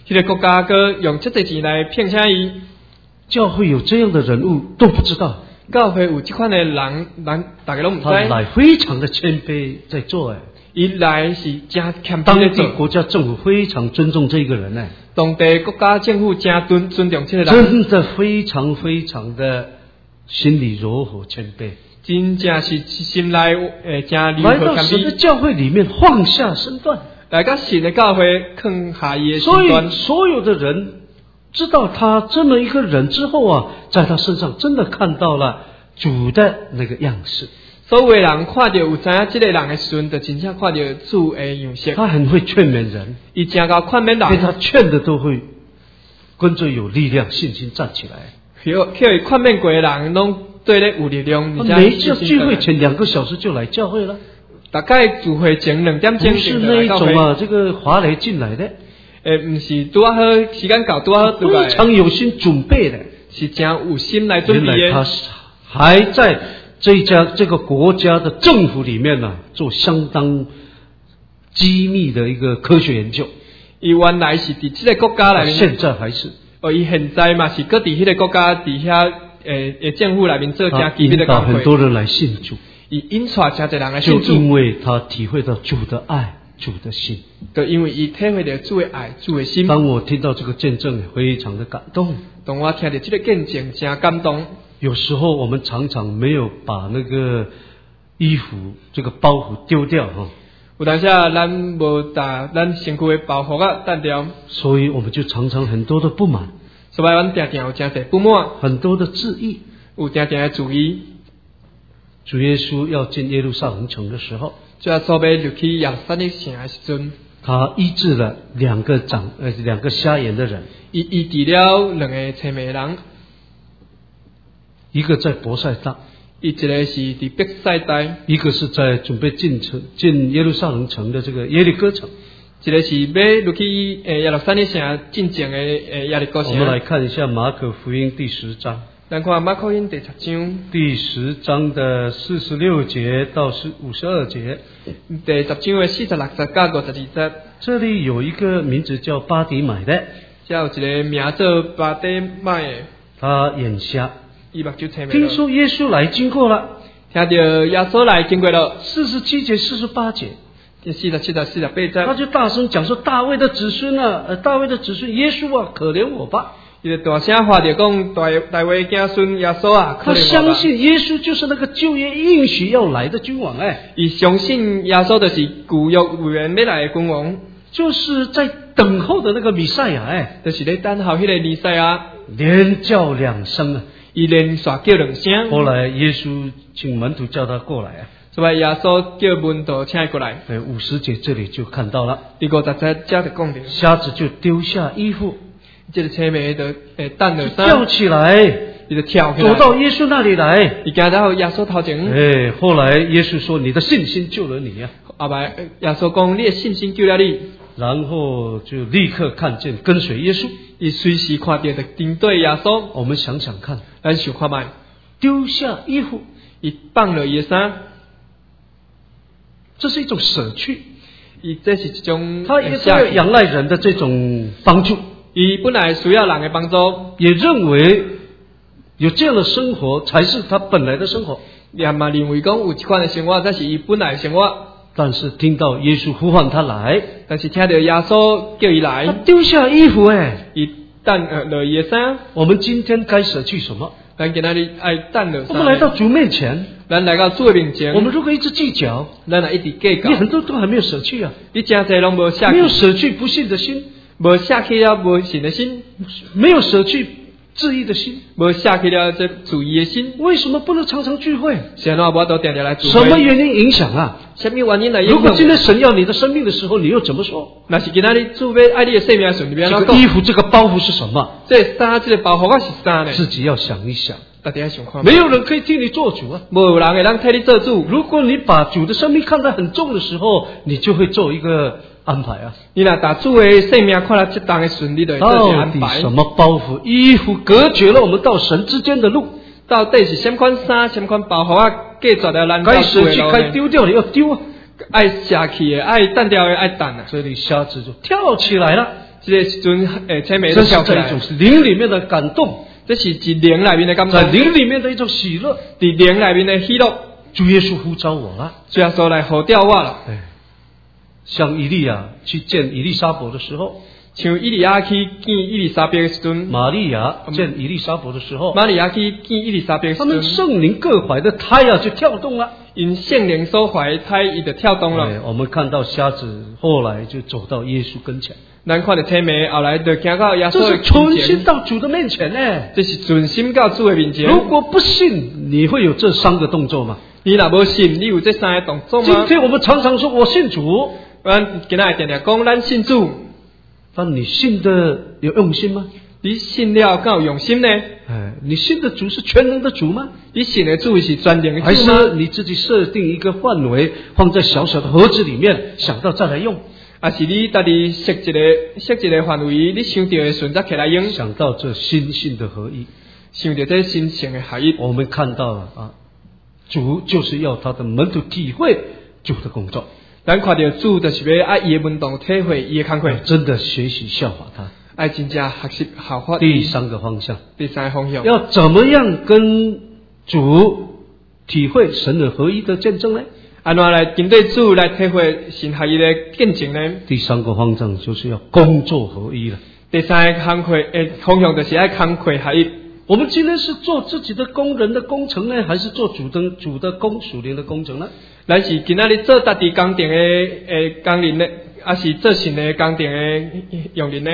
迄个国家搁用这侪钱来聘请伊。 教会有这样的人物都不知道。 教会有这款的人大家拢唔知。 他来非常的谦卑在做哎。 伊来是真谦卑当在做。 地国家政府非常尊重这个人哎。 当地国家政府真尊重这个人。 真的非常非常的心里柔和谦卑。 真正是心内真柔和谦卑。 来到神的教会里面放下身段。 来到神的教会放下伊的身段。 所有的人知道他这么一个人之后啊，在他身上真的看到了主的那个样式。 所有的人看到有知影这个人的时阵，就真正看到主的样式。 他很会劝勉人， 伊真够劝勉人， 因为他劝的都会跟着有力量、信心站起来。 叫伊劝勉过的人，拢对咧有力量。 每一次聚会前2个小时就来教会了。 大概聚会前2点钟不是那一种啊，这个滑雷进来的。 不是拄好时间到拄好倒来， 非常有心准备的， 是真有心来准备的。 原来他还在这个国家的政府里面呢，做相当机密的一个科学研究。 伊原来是伫这个国家内面， 现在还是。 伊现在嘛是搁伫迄个国家底下政府内面做真机密的工作。 很多人来信主， 伊引出真侪人来信主， 就因为他体会到主的爱。主的心， 就因为伊体会到主的爱，主的心。 当我听到这个见证，非常的感动。 当我听到这个见证，真感动。 有时候我们常常没有把那个衣服、这个包袱丢掉哈。 有当时咱无把咱身躯的包袱啊丢掉， 所以我们就常常很多的不满， 所以阮常常有真侪不满， 很多的质疑， 有常常的质疑。 主耶稣要进耶路撒冷城的时候。 就要准备入去耶路撒冷城的时阵， 他医治了2个瞎眼的人， 医治了2个青眉人， 一个在伯赛大， 一个是伫伯赛大， 一个是在准备进耶路撒冷城的这个耶利哥城， 一个是要入去耶路撒冷城进前的耶利哥城。 我们来看一下马可福音第10章。 咱看马可福音第10章， 第10章的46节到52节。 第10章的46节到52节。 这里有一个名字叫巴底买的， 这有一个名做巴底买的， 他眼瞎， 伊目睭青。 听说耶稣来经过了， 听到耶稣来经过了。 47节、48节。 第47节、48节， 他就大声讲说：“大卫的子孙啊，大卫的子孙耶稣啊，可怜我吧！” 伊就大声话着讲：“大卫子孙耶稣啊，可怜我吧！”他相信耶稣就是那个旧约应许要来的君王哎， 伊相信耶稣就是旧约预言要来的君王， 就是在等候的那个弥赛亚哎， 就是咧等候迄个弥赛亚。 连叫2声啊， 伊连续叫2声。 后来耶稣请门徒叫他过来啊。 所以耶稣叫门徒请他过来。 50节这里就看到了。 第50节这就讲到， 瞎子就丢下衣服， 这个青眉的等了跳起来， 伊就跳起来， 走到耶稣那里来。 伊行到耶稣头前。 后来耶稣说：“你的信心救了你啊。” 后来耶稣讲：“你的信心救了你。” 然后就立刻看见跟随耶稣， 伊随时看到就跟对耶稣。 我们想想看， 咱想看卖， 丢下衣服， 伊放了伊的衫。 这是一种舍去， 这是一种他也是仰赖人的这种帮助， 伊本来需要人的帮助， 也认为有这样的生活才是他本来的生活， 也嘛认为讲有这款的生活，这是伊本来的生活。 但是听到耶稣呼唤他来， 但是听到耶稣叫伊来， 他丢下衣服伊等了伊的衫。 我们今天该舍去什么？ 咱今仔日爱等了衫。 我们来到主面前， 咱来到主的面前， 我们如果一直计较， 咱一直计较， 你很多都还没有舍去啊！ 你真侪拢无舍去， 没有舍去不信的心， 无舍去了无信的心， 没有舍去质疑的心， 无舍去了这质疑的心。 为什么不能常常聚会？ 什么我都常常来聚会？ 什么原因影响啊？ 什么原因来影响？ 如果今天神要你的生命的时候，你又怎么说？ 那是今仔日主要爱你的生命的时候，你不要这个衣服、这个包袱是什么？ 这衫、这个包袱是啥呢？ 自己要想一想。 大家想看， 没有人可以替你做主啊！ 没有人会让替你做主。 如果你把主的生命看得很重的时候，你就会做一个安排啊！ 你若把主的生命看得这当的顺利的， 到底什么包袱、衣服隔绝了我们到神之间的路？ 到底是什么款衫、什么款包袱啊？隔绝了咱该舍去、该丢掉的要丢啊！ 爱舍去的、爱等掉的、爱等啊！ 这里瞎子就跳起来了。 这个时阵青梅这是都跳起来在一种，灵里面的感动， 这是一灵内面的感动， 在灵里面的一种喜乐。 伫灵内面的喜乐， 主耶稣呼召我了， 主耶稣来呼召我了。 像以利亚去见以利沙伯的时候， 像以利亚去见以利沙伯的时阵， 玛利亚见以利沙伯的时候， 玛利亚去见以利沙伯的时他们阵， 圣灵各怀的胎就跳动了。 因圣灵所怀胎，伊就跳动了。 我们看到瞎子后来就走到耶稣跟前， 咱看到青梅后来就行到耶稣这是的跟存心前， 到主的面前呢。 这是存心到主的面前。 如果不信，你会有这3个动作吗？ 你若无信，你有这3个动作吗？ 今天我们常常说我信主， 咱今仔定定讲咱信主， 但你信的有用心吗？ 你信了敢有用心呢？ 你信的主是全能的主吗？ 你信的主是全能的还主吗？ 是你自己设定一个范围，放在小小的盒子里面，想到再来用？ 还是你家己设一个范围，你想到的顺则起来用？ 想到这心性的合一， 想到这心性的合一， 我们看到了主就是要他的门徒体会主的工作。 咱看到主就是要伊的门徒体会伊的工作， 真的学习效法他。 爱真正学习效法。 第3个方向， 第3个方向， 要怎么样跟主体会神的合一的见证呢？ 安怎来针对主来体会神合一的见证呢？ 第3个方向就是要工作合一了。 第3个方向就是要工作合一。 我们今天是做自己的工人的工程呢，还是做主的工属灵的工程呢？ 咱是今仔日做家己工程的工人呢，还是做神的工程的用人呢？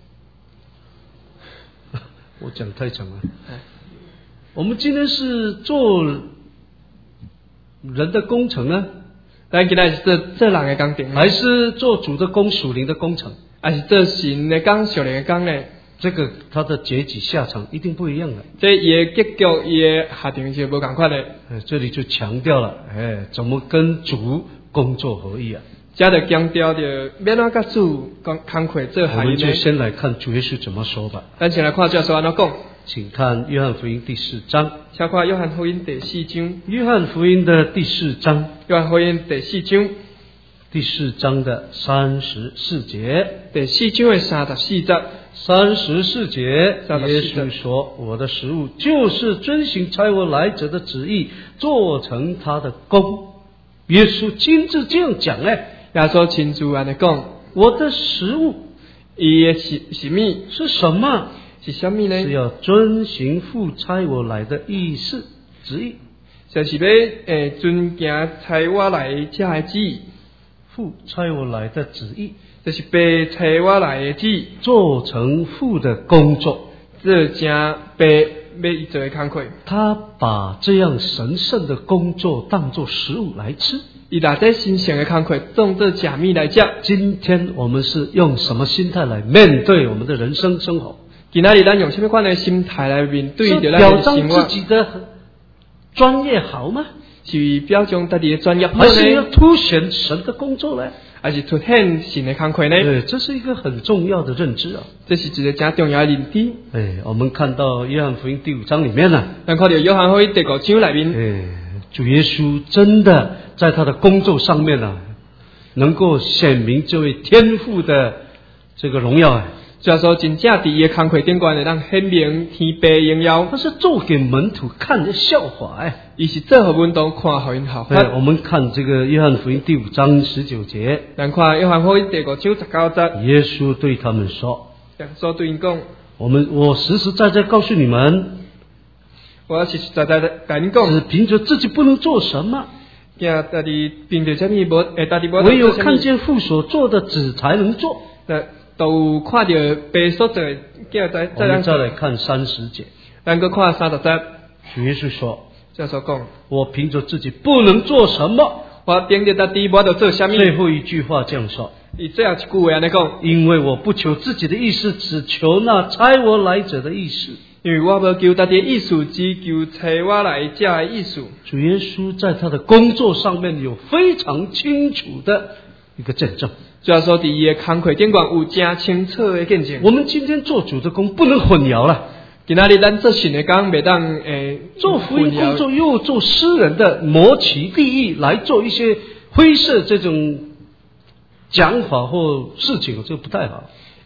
我讲太长了。我们今天是做人的工程呢， 咱今仔是做人的工程， 还是做主的工属灵的工程？ 还是做神的工属灵的工呢？ 这个它的结局下场一定不一样的。 这伊的结局，伊的下场是无同款的。 这里就强调了，怎么跟主工作合一啊？ 这就强调着要怎甲主工课做合一呢？ 我们就先来看主耶稣怎么说吧。 咱先来看主耶稣安怎讲。 请看约翰福音第4章。 请看约翰福音第4章。 约翰福音的第4章。 约翰福音第4章。 第4章的34节。 第4章的34节。 34节，耶稣说：“我的食物就是遵行差我来者的旨意，做成他的功。”耶稣亲自这样讲耶稣亲自安尼讲：“ 我的食物， 伊的是米是什么？ 是什么呢？ 是要遵行父差我来的意思旨意， 就是要遵行差我来者的旨意， 父差我来的旨意。” 就是爸差我来的旨意， 做成父的工作， 这正爸要伊做的工课。 他把这样神圣的工作当作食物来吃， 伊拿这神圣的工课当作食米来食。 今天我们是用什么心态来面对我们的人生生活？ 今仔日咱用什么款的心态来面对着咱表的生活？ 彰自己的专业好吗？ 是表彰自己的专业好还是要呢？ 凸显神的工作呢？ 还是凸显神的工课呢？ 对，这是一个很重要的认知啊！ 这是一个真重要的认知。 我们看到约翰福音第5章里面呢， 咱看到约翰福音第5章里面， 主耶稣真的在他的工作上面呢，能够显明这位天父的这个荣耀主要说真正伫伊的工课顶端会当显明天父的荣耀。 他是做给门徒看的笑话伊是做互门徒看互因效法。 我们看这个约翰福音第5章19节， 咱看约翰福音第5章19节， 耶稣对他们说：“ 耶稣对因讲， 我实实在在告诉你们， 我实实在在的跟你讲， 只凭着自己不能做什么， 家己凭着什么无， 唯有看见父所做的，子才能做。” 都看到爸所做的， 我们再来看30节， 咱搁看30节， 主耶稣说：“ 耶稣讲， 我凭着自己不能做什么。” 我凭着自己无得做什么。 最后一句话这样说：“ 伊最后一句话安尼讲， 因为我不求自己的意思，只求那差我来者的意思。” 因为我无求自己的意思，只求差我来者的意思。 主耶稣在他的工作上面有非常清楚的一个见证。 主要说，伫伊的工课顶端有真清楚的见证。 我们今天做主的工不能混淆了。 今仔日咱做神的工，袂当做福音工作又做私人的谋其利益，来做一些灰色这种讲法或事情，这个不太好。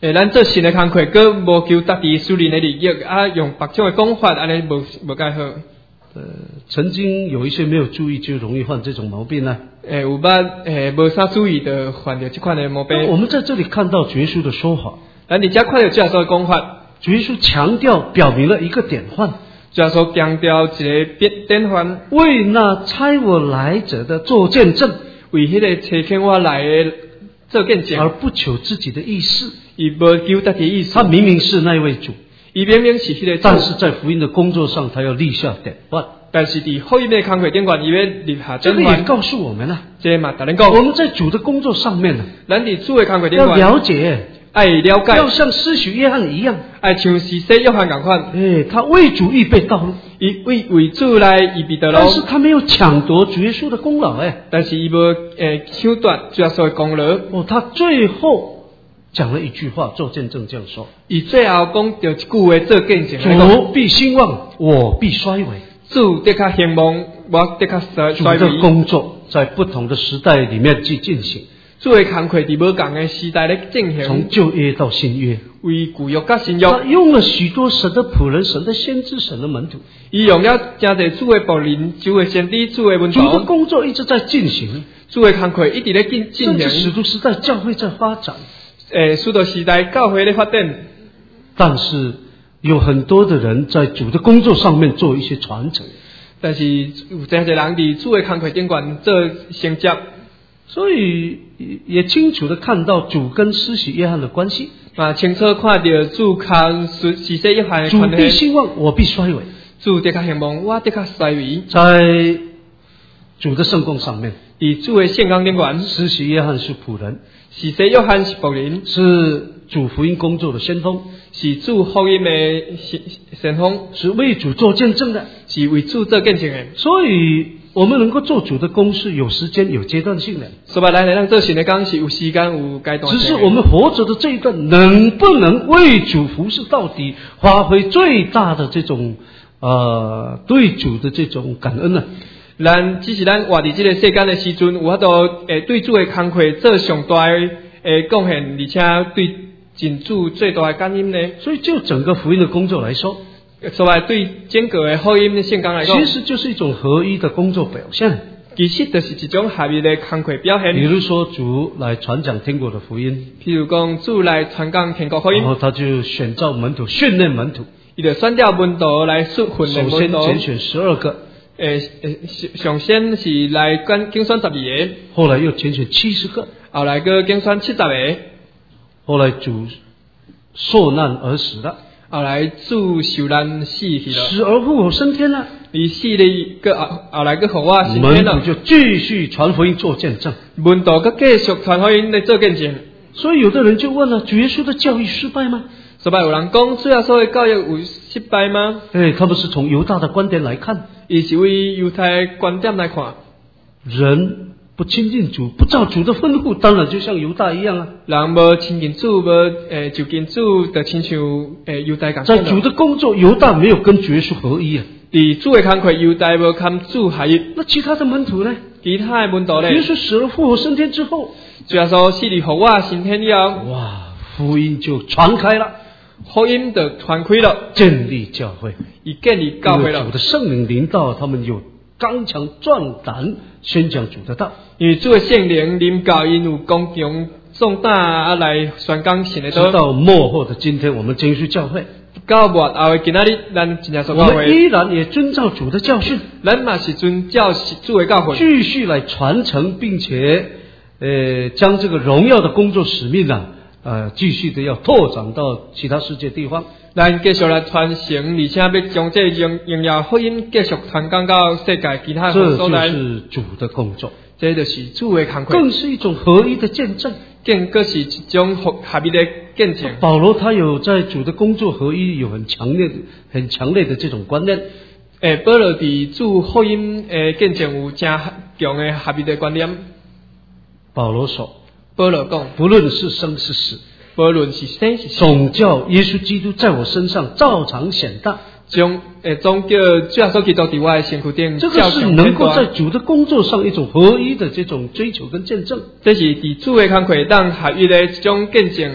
咱做新的工课，佮无求家己私人的利益，用别种的讲法，安尼无介好。 曾经有一些没有注意，就容易犯这种毛病呢。 有捌无啥注意的犯着这款的毛病。 我们在这里看到主耶稣的说法， 咱伫遮看到主耶稣的讲法， 主耶稣强调表明了一个典范。 主耶稣强调一个典范， 为那差我来者的做见证， 为迄个差遣我来的做见证， 而不求自己的意思。 伊无求家己意思。 他明明是那位主， 伊明明是迄个主， 但是在福音的工作上，他要立下典范。 但是伫福音的工课顶管，伊要立下这典范。 个也告诉我们了， 这嘛，大人讲， 我们在主的工作上面呢， 咱伫主的工课顶要管， 了解， 爱了解， 要像施洗约翰一样， 爱像施洗约翰共款， 他为主预备道路， 伊为主来预备道路， 但是他没有抢夺主耶稣的功劳， 但是伊无抢夺主耶稣的功劳。 他最后讲了一句话做见证，这样说： 伊最后讲着一句话做见证， 主必兴旺，我必衰微。 主的确兴旺，我的确衰微。 主的工作在不同的时代里面去进行， 主的工课伫无共的时代咧进行， 从旧约到新约， 为旧约甲新约， 他用了许多神的仆人、神的先知、神的门徒， 伊用了真侪主的仆人、主的先知、主的门徒。 主的工作一直在进行， 主的工课一直咧进行， 甚至使徒时代教会在发展， 使徒时代教会咧发展， 但是有很多的人在主的工作上面做一些传承， 但是有真侪人伫主的工课顶管做承接， 所以也清楚的看到主跟施洗约翰的关系， 清楚看到主跟施洗约翰的主关系。 必兴旺，我必衰微。 主的确兴旺，我的确衰微。 在主的圣工上面， 伫主的圣工顶管， 施洗约翰是仆人， 施洗约翰是仆人， 是主福音工作的先锋， 是主福音的先锋， 是为主做见证的， 是为主做见证的。 所以我们能够做主的工是有时间、有阶段性的。 所以咱做神的工是有时间、有阶段性的。 只是我们活着的这一段，能不能为主服侍到底，发挥最大的这种对主的这种感恩呢？ 只是咱活伫这个世间的时阵，有法度对主的工课做上大的贡献，而且对真主最大的感恩呢。 所以就整个福音的工作来说， 所以对整个的福音的圣工来讲， 其实就是一种合一的工作表现。 其实就是一种合一的工课表现。 比如说主来传讲天国的福音， 譬如讲主来传讲天国福音， 然后他就选召门徒，训练门徒， 伊就选调门徒来训练门徒。 首先拣选12个， 上先是来竞选12个， 后来又拣选70个， 后来又竞选70个， 后来主受难而死了， 后来主受难死去了， 死而复活升天了， 而死哩个后来个复活升天了， 门徒就继续传福音做见证， 门徒个继续传福音来做见证。 所以有的人就问了：主耶稣的教育失败吗？ 所以有人讲主耶稣的教育有失败吗？ 他们是从犹大的观点来看， 伊是为犹太观点来看， 人不亲近主，不照主的吩咐，当然就像犹大一样啊。 人无亲近主，无就近主，就亲像犹太共。 在主的工作，犹大没有跟主耶稣合一啊。 伫主的工课，犹大无跟主合一。 那其他的门徒呢？ 其他的门徒呢？ 主耶稣死而复活升天之后， 主耶稣死里复活升天了， 哇，福音就传开了， 福音就传开了， 建立教会， 伊建立教会了。 主的圣灵临到，他们有刚强壮胆宣讲主的道。 因为主的圣灵临到，因有刚强壮胆来宣讲神的道。 直到末后的今天，我们真耶稣教会。 到末后的今仔日，咱真耶稣教我们会， 依然也遵照主的教训， 咱嘛是遵照主的教诲， 继续来传承，并且将这个荣耀的工作使命继续的要拓展到其他世界地方。 咱继续来传承，而且要将这荣耀福音继续传讲到世界其他这所在。 就是主的工作， 这就是主的工课， 更是一种合一的见证， 更是一种合一的见证。 保罗他有在主的工作合一有很强烈的这种观念。 保罗伫主福音见证有真强的合一的观念。 保罗说， 保罗讲， 不论是生是死， 不论是生是死， 总叫耶稣基督在我身上照常显大。 总叫主耶稣基督伫我的身躯顶这个是能够在主的工作上一种合一的这种追求跟见证。 这是伫主的工课当合一的一种见证。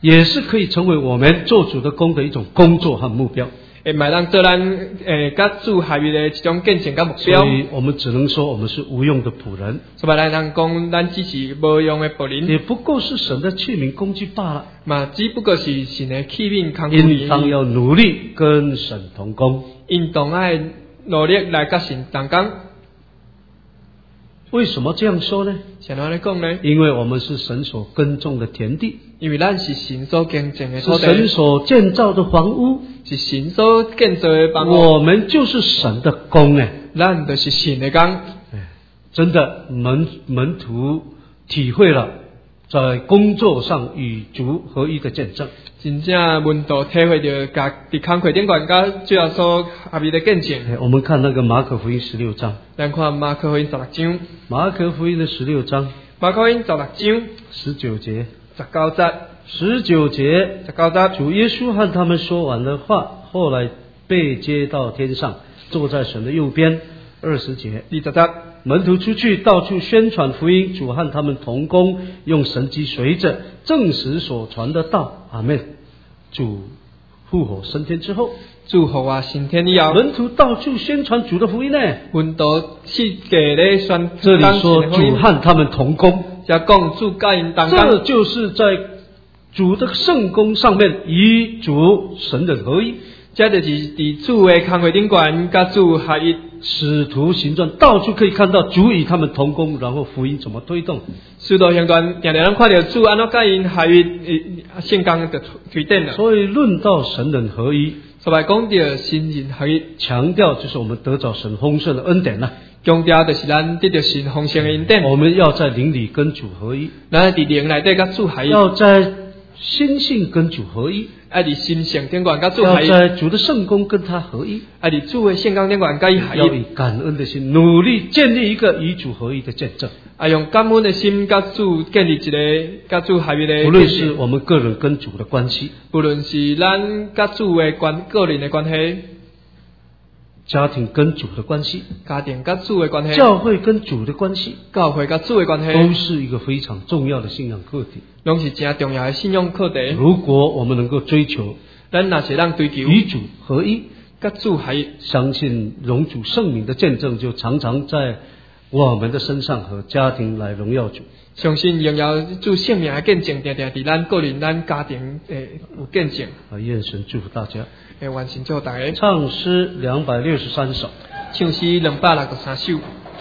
也是可以成为我们做主的工的一种工作和目标。 会嘛当做咱甲主合一的一种见证甲目标。 所以我们只能说我们是无用的仆人， 所以咱能讲咱只是无用的仆人， 也不过是神的器皿工具罢了。 嘛只不过是神的器皿工具。 应当要努力跟神同工， 应当爱努力来甲神同工。 为什么这样说呢？ 怎样来讲呢？ 因为我们是神所耕种的田地， 因为咱是神所耕种的是土地， 神所建造的房屋， 是神所建造的房屋。 我们就是神的工哎， 咱就是神的工。 真的门徒体会了在工作上与主合一的见证。 真正门徒体会到甲伫工课顶管甲主要所合一的见证。 我们看那个马可福音16章， 咱看马可福音16章， 马可福音的16章， 马可福音16章 19节 19节 ，19节 ，19节， 主耶稣和他们说完了话，后来被接到天上，坐在神的右边。20节 20节， 门徒出去到处宣传福音，主和他们同工，用神迹随着证实所传的道。阿们。主复活升天之后， 主复活升天以后， 门徒到处宣传主的福音呢。 门徒四界咧宣这里说主和他们同工， 就讲主甲因同工， 这就是在主的圣工上面与主神的合一。 这就是伫主的工会顶管甲主合一。 使徒行传到处可以看到主与他们同工，然后福音怎么推动。 使徒行传常常看到主安怎甲因合一，圣工就推动了。 所以论到神人合一， 所以讲到神人合一， 强调就是我们得着神丰盛的恩典啦。 强调就是咱得到神丰盛的恩典。 我们要在灵里跟主合一， 咱伫灵内底甲主合一， 要在心性跟主合一， 爱伫心性顶管甲主合一， 要在主的圣工跟他合一， 爱伫主的圣工顶管甲伊合一， 要以感恩的心努力建立一个与主合一的见证。 用感恩的心甲主建立一个甲主合一的。 无论是我们个人跟主的关系， 无论是咱甲主的个人的关系， 家庭跟主的关系， 家庭甲主的关系， 教会跟主的关系， 教会甲主的关系， 都是一个非常重要的信仰课题， 拢是真重要的信仰课题。 如果我们能够追求， 咱若是让追求与主合一， 甲主合一， 相信荣主圣名的见证就常常在我们的身上和家庭来荣耀主。 相信荣耀主圣名的见证，定定伫咱个人、咱家庭有见证。 愿神祝福大家。 完成祝福大家。 唱诗263首， 唱诗263首。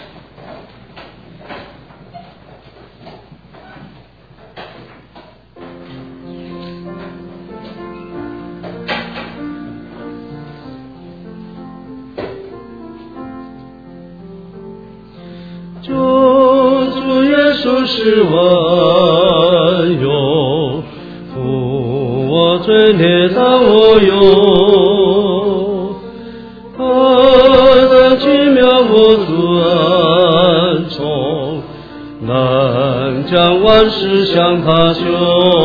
主耶稣是我有负我罪孽当我有，他的奇妙我尊崇，能将万事向他修。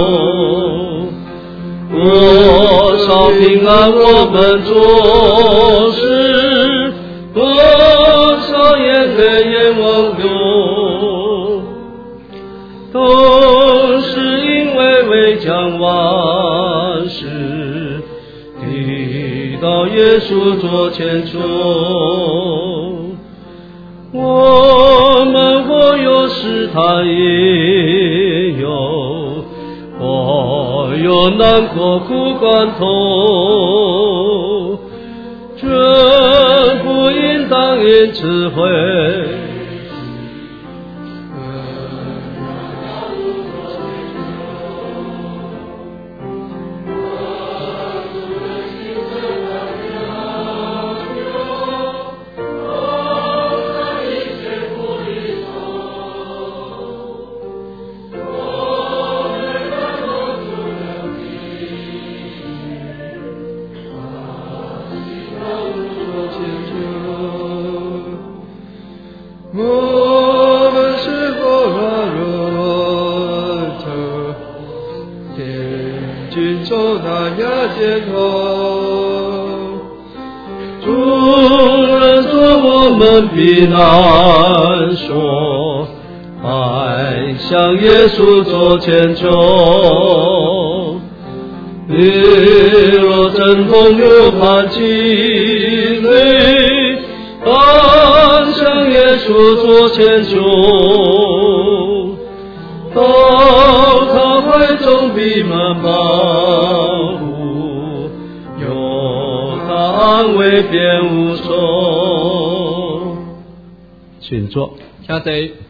多少平安我们做事，多少眼泪眼望流，都是因为未将万事递到耶稣座前求。我们或有试探也有，或有难过苦关头，这福音当因智慧避难说，爱向耶稣做千秋， 你若真风流盼起泪，但向耶稣做千秋，到他怀中闭门保护，有他安慰便无愁。请坐。 请坐。